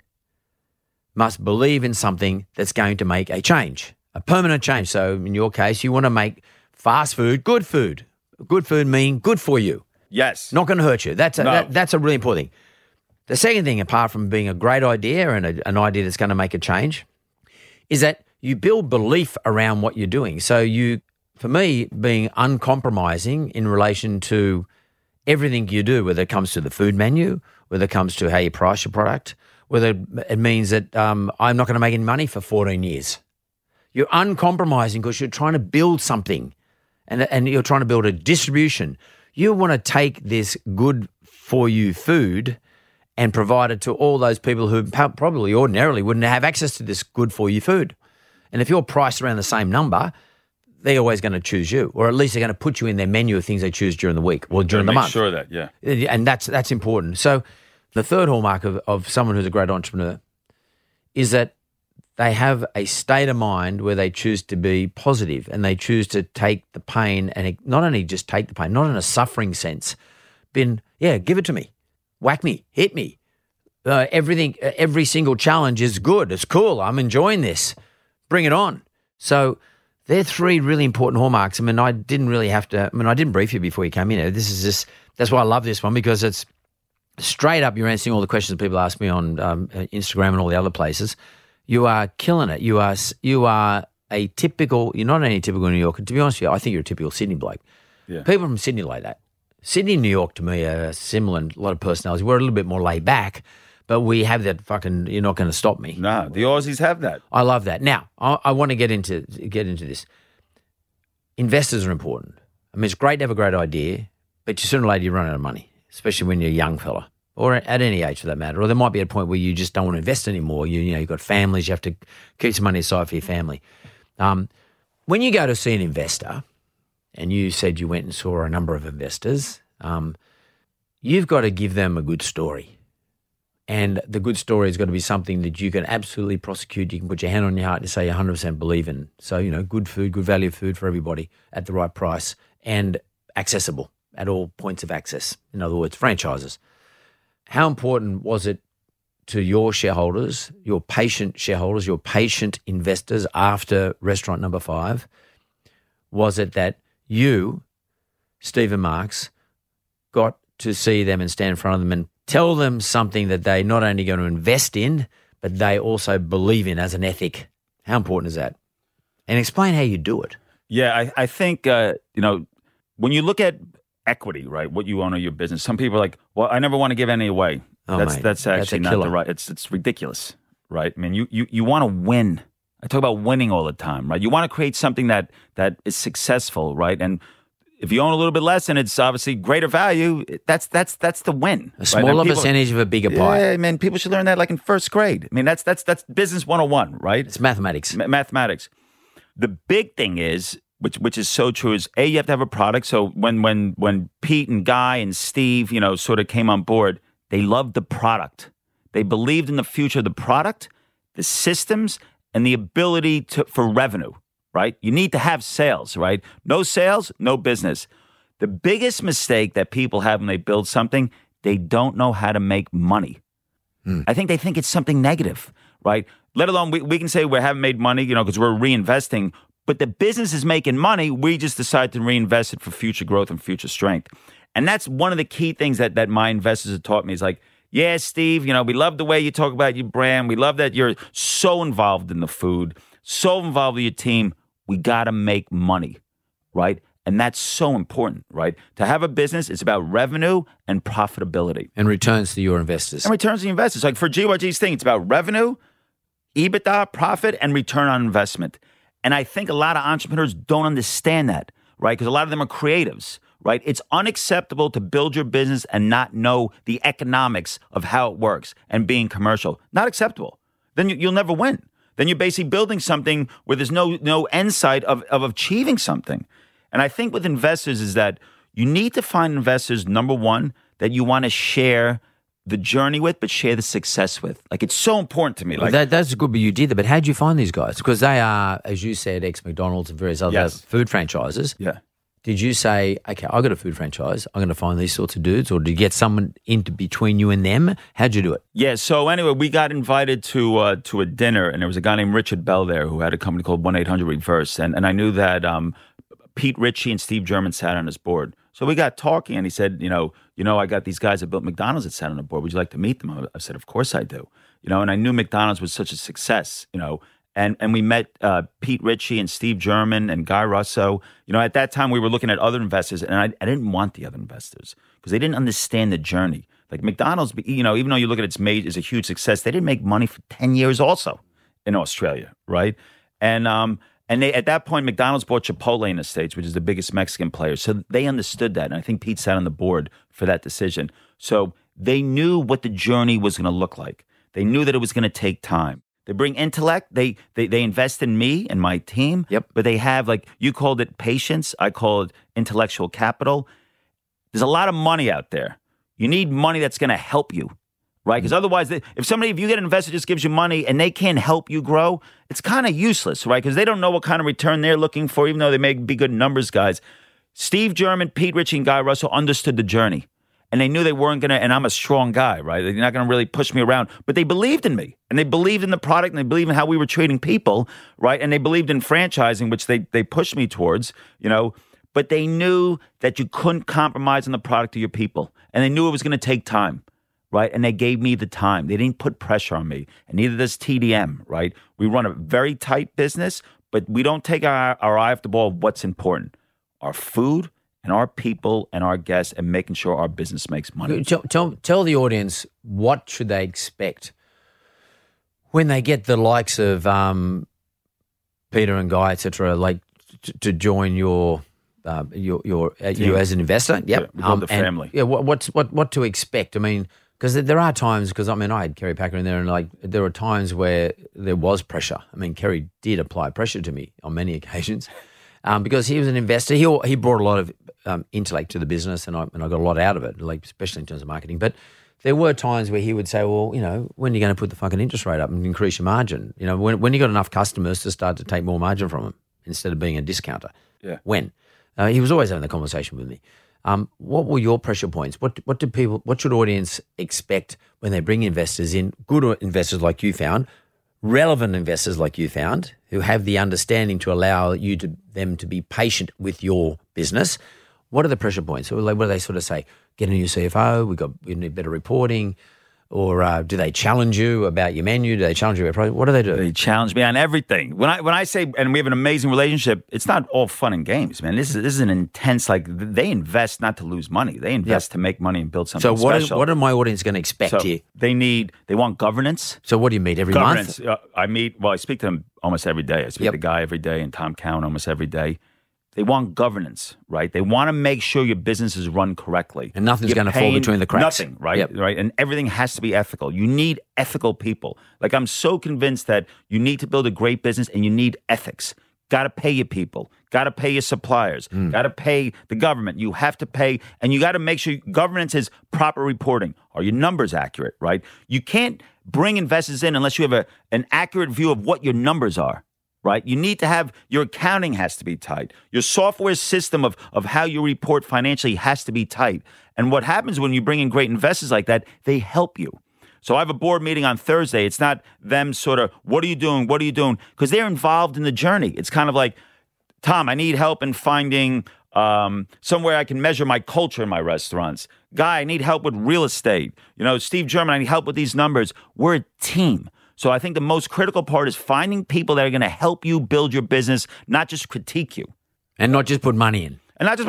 must believe in something that's going to make a change, a permanent change. So in your case, you want to make fast food good food. Good food meaning good for you. Yes. Not going to hurt you. That's a really important thing. The second thing, apart from being a great idea and an idea that's going to make a change, is that you build belief around what you're doing. So for me, being uncompromising in relation to everything you do, whether it comes to the food menu, whether it comes to how you price your product, whether it means that I'm not going to make any money for 14 years. You're uncompromising because you're trying to build something and you're trying to build a distribution. You want to take this good for you food and provide it to all those people who probably ordinarily wouldn't have access to this good for you food. And if you're priced around the same number, they're always going to choose you, or at least they're going to put you in their menu of things they choose during the week or during the month. Make sure that, yeah. And that's important. So The third hallmark of someone who's a great entrepreneur is that they have a state of mind where they choose to be positive and they choose to take the pain and not only just take the pain, not in a suffering sense, give it to me, whack me, hit me. Every single challenge is good. It's cool. I'm enjoying this. Bring it on. So they're three really important hallmarks. I mean, I didn't brief you before you came in. That's why I love this one, because it's straight up. You're answering all the questions people ask me on Instagram and all the other places. You are killing it. You are a typical. You're not any typical New Yorker. To be honest with you, I think you're a typical Sydney bloke. Yeah. People from Sydney like that. Sydney and New York to me are similar in a lot of personalities. We're a little bit more laid back, but we have that fucking. You're not going to stop me. No, the Aussies have that. I love that. Now I want to get into this. Investors are important. I mean, it's great to have a great idea, but sooner or later you run out of money, especially when you're a young fella. Or at any age for that matter. Or there might be a point where you just don't want to invest anymore. You've got families, you have to keep some money aside for your family. When you go to see an investor, and you said you went and saw a number of investors, you've got to give them a good story. And the good story has got to be something that you can absolutely prosecute. You can put your hand on your heart and say you 100% believe in. So, good food, good value food for everybody at the right price and accessible at all points of access. In other words, franchises. How important was it to your shareholders, your patient shareholders, your patient investors after restaurant number 5? Was it that you, Stephen Marks, got to see them and stand in front of them and tell them something that they not only going to invest in, but they also believe in as an ethic? How important is that? And explain how you do it. Yeah, I think, when you look at equity, right? What you own of your business. Some people are like, well, I never want to give any away. That's actually not the right. It's ridiculous, right? I mean, you want to win. I talk about winning all the time, right? You want to create something that is successful, right? And if you own a little bit less and it's obviously greater value, that's the win. A smaller percentage of a bigger pie. Yeah, man, people should learn that like in first grade. I mean, that's business 101, right? It's mathematics. Mathematics. The big thing is, which is so true, is you have to have a product. So when Pete and Guy and Steve, sort of came on board, they loved the product. They believed in the future of the product, the systems, and the ability for revenue, right? You need to have sales, right? No sales, no business. The biggest mistake that people have when they build something, they don't know how to make money. I think they think it's something negative, right? Let alone we can say we haven't made money, because we're reinvesting. But the business is making money. We just decide to reinvest it for future growth and future strength. And that's one of the key things that my investors have taught me is like, yeah, Steve, we love the way you talk about your brand. We love that you're so involved in the food, so involved with your team. We got to make money, right? And that's so important, right? To have a business, it's about revenue and profitability. And returns to your investors. And returns to the investors. Like for GYG's thing, it's about revenue, EBITDA, profit, and return on investment. And I think a lot of entrepreneurs don't understand that, right? Because a lot of them are creatives, right? It's unacceptable to build your business and not know the economics of how it works and being commercial. Not acceptable. Then you'll never win. Then you're basically building something where there's no end sight of achieving something. And I think with investors is that you need to find investors, number one, that you want to share the journey with, but share the success with. Like, it's so important to me. Like that's good, but you did that. But how'd you find these guys? Because they are, as you said, ex-McDonald's and various other food franchises. Yeah. Did you say, okay, I got a food franchise, I'm going to find these sorts of dudes, or did you get someone into between you and them? How'd you do it? Yeah, so anyway, we got invited to a dinner, and there was a guy named Richard Bell there who had a company called 1-800-REVERSE, and I knew that Pete Ritchie and Steve German sat on his board. So we got talking, and he said, I got these guys that built McDonald's that sat on the board. Would you like to meet them? I said, of course I do. And I knew McDonald's was such a success, And we met Pete Ritchie and Steve German and Guy Russo. At that time, we were looking at other investors, and I didn't want the other investors because they didn't understand the journey. Like McDonald's, even though you look at it's a huge success, they didn't make money for 10 years also in Australia, right? And they at that point, McDonald's bought Chipotle in the States, which is the biggest Mexican player. So they understood that, and I think Pete sat on the board for that decision. So they knew what the journey was going to look like. They knew that it was going to take time. They bring intellect. They invest in me and my team. Yep. But they have, like, you called it patience. I call it intellectual capital. There's a lot of money out there. You need money that's going to help you. right? Because otherwise, if you get an investor just gives you money and they can't help you grow, it's kind of useless, right? Because they don't know what kind of return they're looking for, even though they may be good numbers guys. Steve German, Pete Ritchie, and Guy Russell understood the journey. And they knew they weren't going to, and I'm a strong guy, right? They're not going to really push me around. But they believed in me. And they believed in the product, and they believed in how we were treating people, right? And they believed in franchising, which they pushed me towards, But they knew that you couldn't compromise on the product of your people. And they knew it was going to take time, right? And they gave me the time. They didn't put pressure on me. And neither does TDM, right? We run a very tight business, but we don't take our eye off the ball of what's important. Our food, and our people and our guests, and making sure our business makes money. Tell the audience, what should they expect when they get the likes of Peter and Guy, etc., like to join you as an investor? Yep, we call the family. What to expect? I mean, because there are times. Because I had Kerry Packer in there, and there were times where there was pressure. I mean, Kerry did apply pressure to me on many occasions. Because he was an investor, he brought a lot of intellect to the business, and I got a lot out of it, especially in terms of marketing. But there were times where he would say, "Well, when are you going to put the fucking interest rate up and increase your margin? When you got enough customers to start to take more margin from them instead of being a discounter." Yeah. When he was always having the conversation with me. What were your pressure points? What should audience expect when they bring investors in? Good investors like you found. Relevant investors like you found, who have the understanding to allow them to be patient with your business. What are the pressure points? What do they sort of say? Get a new CFO, we need better reporting, or do they challenge you about your menu? Do they challenge you about product? What do they do? They challenge me on everything. When I say, and we have an amazing relationship, it's not all fun and games, man. This is an intense, they invest not to lose money. They invest to make money and build something special. So what are my audience going to expect here? They want governance. So what do you meet every month? I speak to them almost every day. I speak to Guy every day and Tom Cowan almost every day. They want governance, right? They want to make sure your business is run correctly. And nothing's going to fall between the cracks. Nothing, right? Yep. Right? And everything has to be ethical. You need ethical people. I'm so convinced that you need to build a great business and you need ethics. Got to pay your people. Got to pay your suppliers. Got to pay the government. You have to pay, and you got to make sure governance is proper reporting. Are your numbers accurate, right? You can't bring investors in unless you have an accurate view of what your numbers are. Right? You need to have, your accounting has to be tight. Your software system of how you report financially has to be tight. And what happens when you bring in great investors like that, they help you. So I have a board meeting on Thursday. It's not them sort of, what are you doing? What are you doing? Because they're involved in the journey. It's kind of like, Tom, I need help in finding somewhere I can measure my culture in my restaurants. Guy, I need help with real estate. Steve German, I need help with these numbers. We're a team. So I think the most critical part is finding people that are going to help you build your business, not just critique you. And not just put money in.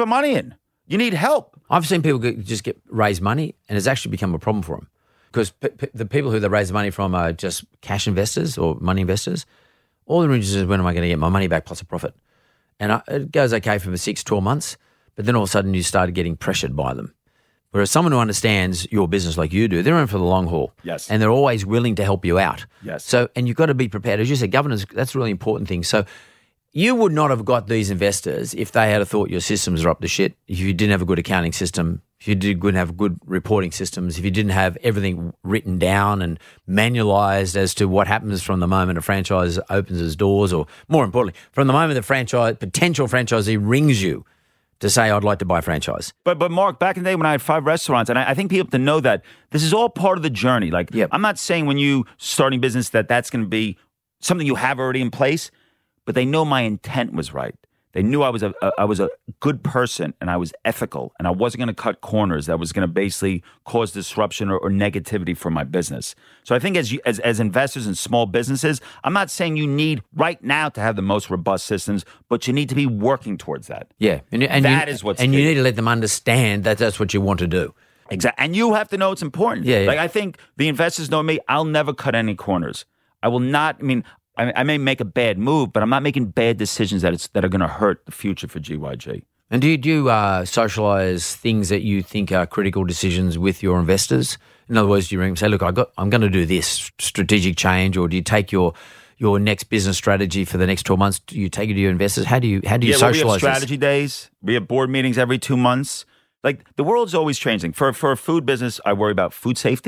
You need help. I've seen people just raise money, and it's actually become a problem for them. Because the people who they raise the money from are just cash investors or money investors. All they're interested in is, when am I going to get my money back plus a profit? And it goes okay for 6, 12 months, but then all of a sudden you started getting pressured by them. Whereas someone who understands your business like you do, they're in for the long haul. Yes. And they're always willing to help you out. Yes. So, and you've got to be prepared. As you said, governance, that's a really important thing. So you would not have got these investors if they had thought your systems are up to shit, if you didn't have a good accounting system, if you didn't have good reporting systems, if you didn't have everything written down and manualized as to what happens from the moment a franchise opens its doors, or more importantly, from the moment the potential franchisee rings you to say, I'd like to buy a franchise. But Mark, back in the day when I had 5 restaurants, and I think people have to know that this is all part of the journey. I'm not saying when you starting business that's going to be something you have already in place, but they know my intent was right. They knew I was a good person and I was ethical and I wasn't going to cut corners that was going to basically cause disruption or negativity for my business. So I think as investors in small businesses, I'm not saying you need right now to have the most robust systems, but you need to be working towards that. Yeah. And that is what's key. You need to let them understand that that's what you want to do. Exactly. And you have to know it's important. Yeah. I think the investors know me. I'll never cut any corners. I will not. I may make a bad move, but I'm not making bad decisions that are going to hurt the future for GYG. And do you socialize things that you think are critical decisions with your investors? In other words, do you ring and say, look, I'm going to do this strategic change, or do you take your next business strategy for the next 12 months? Do you take it to your investors? How do you socialize we have strategy days. We have board meetings every 2 months. The world's always changing. For a food business, I worry about food safety.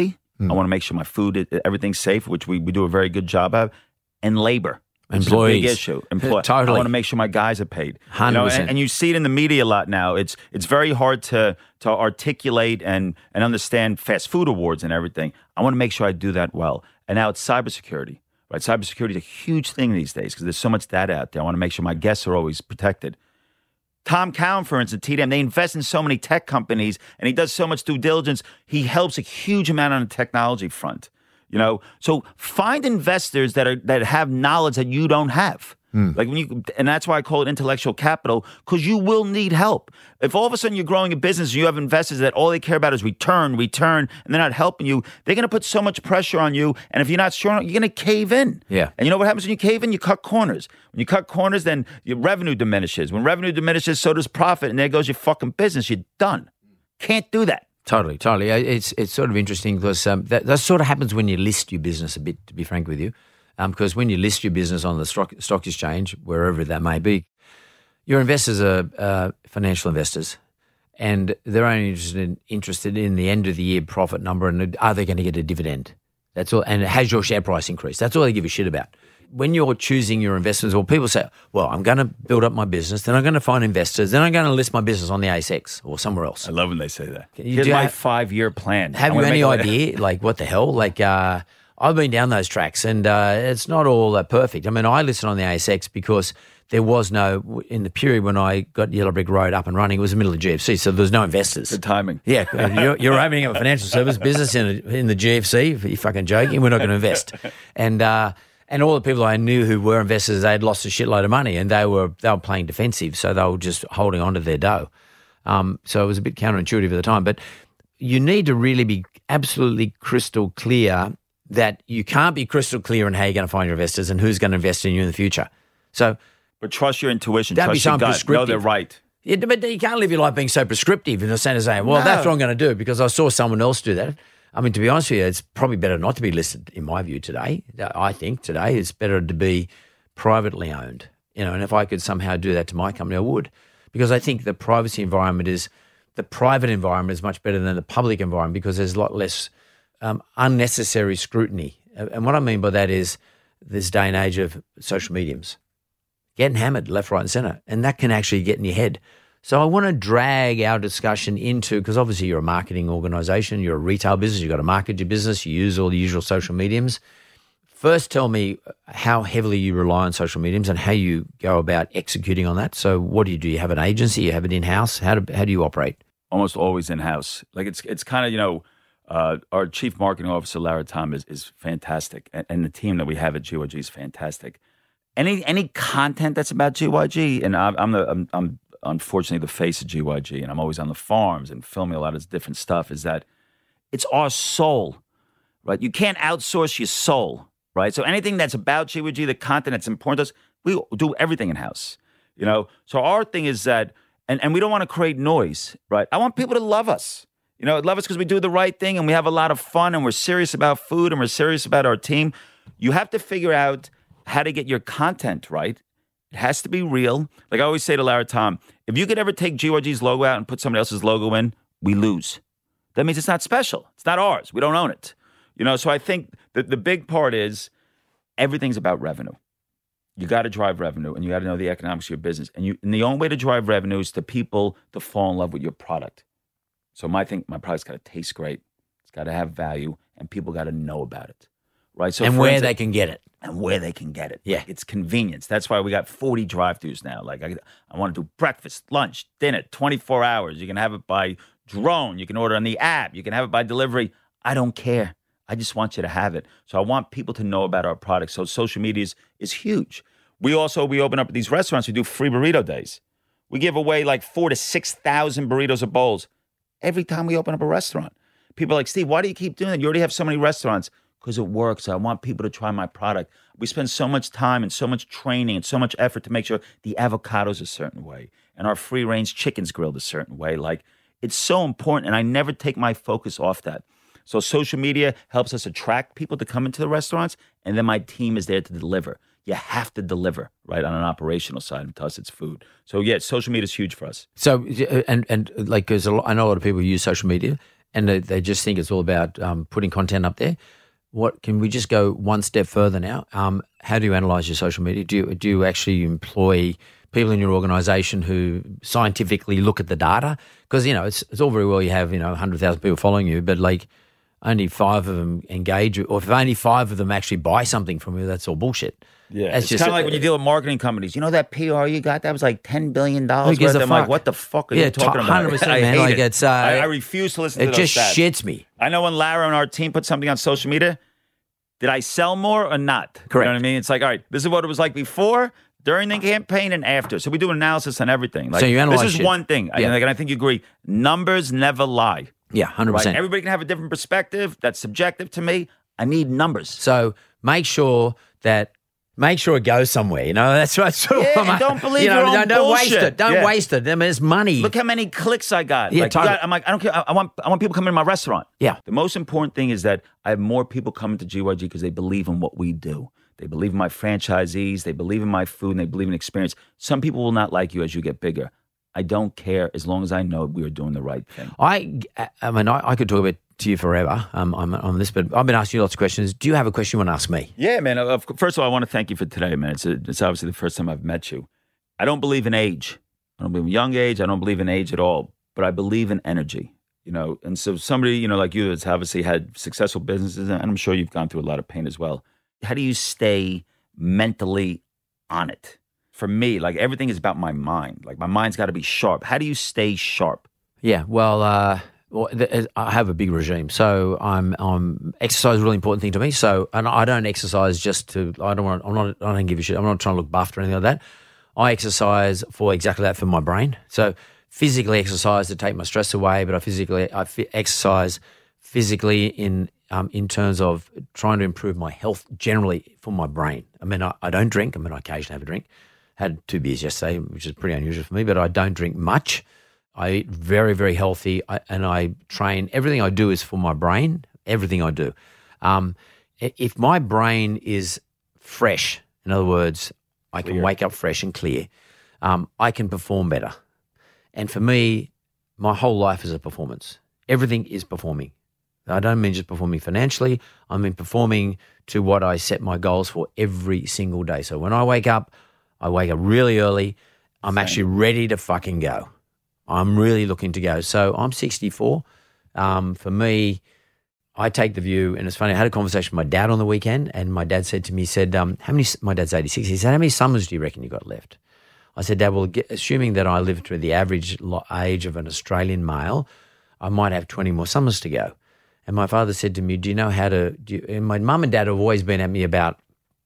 I want to make sure my food, everything's safe, which we do a very good job of, and labor. Employees. It's a big issue. Totally. I want to make sure my guys are paid. 100%. And you see it in the media a lot now. It's very hard to articulate and understand fast food awards and everything. I want to make sure I do that well. And now it's cybersecurity, right? Cybersecurity is a huge thing these days because there's so much data out there. I want to make sure my guests are always protected. Tom Cowan, for instance, TDM, they invest in so many tech companies and he does so much due diligence. He helps a huge amount on the technology front. So find investors that have knowledge that you don't have. Like and that's why I call it intellectual capital, because you will need help. If all of a sudden you're growing a business and you have investors that all they care about is return, and they're not helping you, they're going to put so much pressure on you. And if you're not sure, you're going to cave in. Yeah. And you know what happens when you cave in? You cut corners. When you cut corners, then your revenue diminishes. When revenue diminishes, so does profit. And there goes your fucking business. You're done. Can't do that. Totally. It's sort of interesting because that sort of happens when you list your business a bit, to be frank with you. Because when you list your business on the stock exchange, wherever that may be, your investors are financial investors, and they're only interested in the end of the year profit number and are they going to get a dividend? That's all. And has your share price increased? That's all they give a shit about. When you're choosing your investments, well, people say, well, I'm going to build up my business, then I'm going to find investors, then I'm going to list my business on the ASX or somewhere else. I love when they say that. Here's my 5-year plan. Have you any idea, like, what the hell? Like, I've been down those tracks and it's not all that perfect. I mean, I listed on the ASX because there was in the period when I got Yellow Brick Road up and running, it was the middle of GFC, so there was no investors. Good timing. Yeah, you're opening up a financial service business in the GFC. You're fucking joking. We're not going to invest. And all the people I knew who were investors, they had lost a shitload of money and they were playing defensive, so they were just holding on to their dough. So it was a bit counterintuitive at the time. But you need to really be absolutely crystal clear that you can't be crystal clear on how you're going to find your investors and who's going to invest in you in the future. But trust your intuition. Don't trust be so your gut. prescriptive. No, they're right. Yeah, but you can't live your life being so prescriptive and saying, well, that's what I'm going to do because I saw someone else do that. I mean, to be honest with you, it's probably better not to be listed, in my view, today. I think today it's better to be privately owned. And if I could somehow do that to my company, I would. Because I think the private environment is much better than the public environment because there's a lot less unnecessary scrutiny. And what I mean by that is this day and age of social mediums, getting hammered left, right and centre, and that can actually get in your head. So I want to drag our discussion into, because obviously you're a marketing organisation, you're a retail business, you've got to market your business, you use all the usual social mediums. First, tell me how heavily you rely on social mediums and how you go about executing on that. So what do? You have an agency? You have it in-house? How do you operate? Almost always in-house. Like it's kind of, our chief marketing officer, Lara Tom, is fantastic. And the team that we have at GYG is fantastic. Any content that's about GYG, and I'm unfortunately the face of GYG, and I'm always on the farms and filming a lot of different stuff, is that it's our soul, right? You can't outsource your soul, right? So anything that's about GYG, the content that's important to us, we do everything in-house, So our thing is that, and we don't want to create noise, right? I want people to love us. Love us because we do the right thing and we have a lot of fun and we're serious about food and we're serious about our team. You have to figure out how to get your content right. It has to be real. Like I always say to Lara Tom, if you could ever take GYG's logo out and put somebody else's logo in, we lose. That means it's not special. It's not ours. We don't own it. So I think that the big part is everything's about revenue. You got to drive revenue and you got to know the economics of your business. And the only way to drive revenue is to people to fall in love with your product. So my product's got to taste great. It's got to have value and people got to know about it. Right? So and where they can get it. And where they can get it. Yeah. Like it's convenience. That's why we got 40 drive-thrus now. Like I want to do breakfast, lunch, dinner, 24 hours. You can have it by drone. You can order on the app. You can have it by delivery. I don't care. I just want you to have it. So I want people to know about our product. So social media is huge. We open up these restaurants. We do free burrito days. We give away like 4,000 to 6,000 burritos or bowls every time we open up a restaurant. People are like, Steve, why do you keep doing that? You already have so many restaurants. Because it works. I want people to try my product. We spend so much time and so much training and so much effort to make sure the avocado's a certain way and our free-range chicken's grilled a certain way. Like, it's so important, and I never take my focus off that. So social media helps us attract people to come into the restaurants, and then my team is there to deliver. You have to deliver, right, on an operational side. And to us, it's food. So, yeah, social media is huge for us. So, and like, because I know a lot of people use social media, and they just think it's all about putting content up there. What can we just go one step further now? How do you analyze your social media? Do you actually employ people in your organization who scientifically look at the data? Because, it's all very well you have, 100,000 people following you, but like only 5 of them engage, or if only 5 of them actually buy something from you, that's all bullshit. Yeah, it's kind of like when you deal with marketing companies. You know that PR you got? That was like $10 billion. Who gives a fuck? Like, what the fuck are you talking about? 100%, man. I hate it. I refuse to listen to those stats. It just shits me. I know when Lara and our team put something on social media, did I sell more or not? Correct. You know what I mean? It's like, all right, this is what it was like before, during the campaign, and after. So we do an analysis on everything. Like, so you analyze this is shit. one thing. Yeah. And I think you agree. Numbers never lie. Yeah, 100%. Right? Everybody can have a different perspective. That's subjective to me. I need numbers. So make sure it goes somewhere. That's right. And don't believe your own don't bullshit. waste it. Don't waste it. I mean, it's money. Look how many clicks I got. Yeah, I'm like, I don't care. I want people coming to my restaurant. Yeah. The most important thing is that I have more people coming to GYG because they believe in what we do. They believe in my franchisees. They believe in my food, and they believe in experience. Some people will not like you as you get bigger. I don't care as long as I know we are doing the right thing. I mean, I could talk about to you forever on this, but I've been asking you lots of questions. Do you have a question you want to ask me? Yeah, man. First of all, I want to thank you for today, man. It's obviously the first time I've met you. I don't believe in age. I don't believe in young age. I don't believe in age at all. But I believe in energy, And so somebody, like you that's obviously had successful businesses, and I'm sure you've gone through a lot of pain as well. How do you stay mentally on it? For me, like everything is about my mind. Like my mind's got to be sharp. How do you stay sharp? Yeah, well, I have a big regime, so exercise is a really important thing to me. So, and I don't exercise just to. I don't give a shit. I'm not trying to look buffed or anything like that. I exercise for exactly that, for my brain. So, physically exercise to take my stress away, but I exercise physically in terms of trying to improve my health generally for my brain. I mean, I don't drink. I mean, I occasionally have a drink. Had 2 beers yesterday, which is pretty unusual for me, but I don't drink much. I eat very, very healthy, and I train. Everything I do is for my brain, everything I do. If my brain is fresh, in other words, I can wake up fresh and clear, I can perform better. And for me, my whole life is a performance. Everything is performing. I don't mean just performing financially. I mean performing to what I set my goals for every single day. So when I wake up really early. I'm actually ready to fucking go. I'm really looking to go. So I'm 64. For me, I take the view, and it's funny, I had a conversation with my dad on the weekend, and my dad said to me, my dad's 86, he said, how many summers do you reckon you got left? I said, Dad, well, assuming that I live to the average age of an Australian male, I might have 20 more summers to go. And my father said to me, do you know how to, and my mum and dad have always been at me about,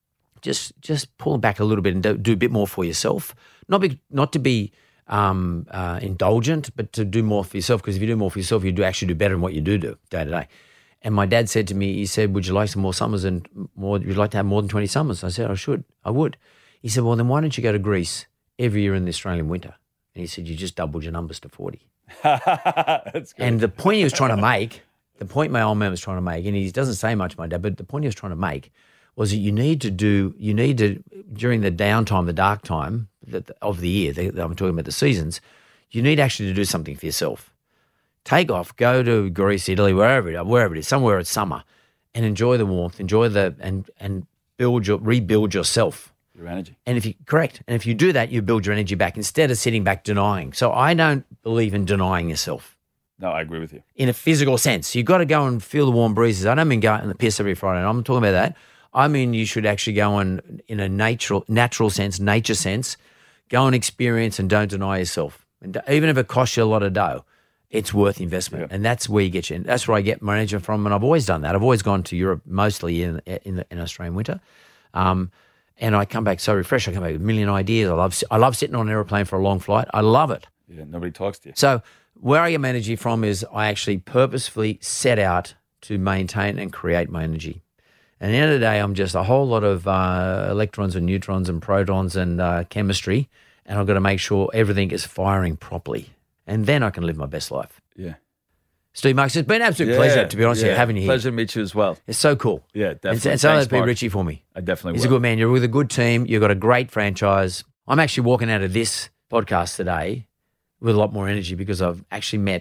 just pull back a little bit and do a bit more for yourself. Not to be indulgent, but to do more for yourself. Because if you do more for yourself, you do actually do better in what you do day to day. And my dad said to me, he said, would you like some more summers and more? You'd like to have more than 20 summers? I said, I would. He said, well, then why don't you go to Greece every year in the Australian winter? And he said, you just doubled your numbers to 40. That's good. And the point he was trying to make, my old man was trying to make, and he doesn't say much, my dad, but the point he was trying to make was that you need to, during the downtime, the dark time of the year, I'm talking about the seasons, you need actually to do something for yourself. Take off, go to Greece, Italy, wherever it is, somewhere it's summer, and enjoy the warmth, and rebuild yourself. Your energy. And if you do that, you build your energy back instead of sitting back denying. So I don't believe in denying yourself. No, I agree with you. In a physical sense, you've got to go and feel the warm breezes. I don't mean go out in the piss every Friday night. I'm talking about that. I mean, you should actually go in a natural sense, nature sense, go and experience and don't deny yourself. And even if it costs you a lot of dough, it's worth investment. Yeah. And that's where you get you in. That's where I get my energy from. And I've always done that. I've always gone to Europe, mostly in Australian winter. And I come back so refreshed. I come back with a million ideas. I love sitting on an airplane for a long flight. I love it. Yeah, nobody talks to you. So where I get my energy from is I actually purposefully set out to maintain and create my energy. And at the end of the day, I'm just a whole lot of electrons and neutrons and protons and chemistry, and I've got to make sure everything is firing properly. And then I can live my best life. Yeah. Steve Marks, it's been an absolute pleasure, to be honest with you, having you here. Pleasure to meet you as well. It's so cool. Yeah, definitely. And so that's been Richie for me. I definitely He's will. a good man. You're with a good team. You've got a great franchise. I'm actually walking out of this podcast today with a lot more energy because I've actually met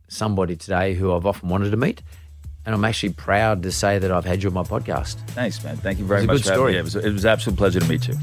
somebody today who I've often wanted to meet. And I'm actually proud to say that I've had you on my podcast. Thanks, man. Thank you very It was much a good for having story. me. It was an absolute pleasure to meet you.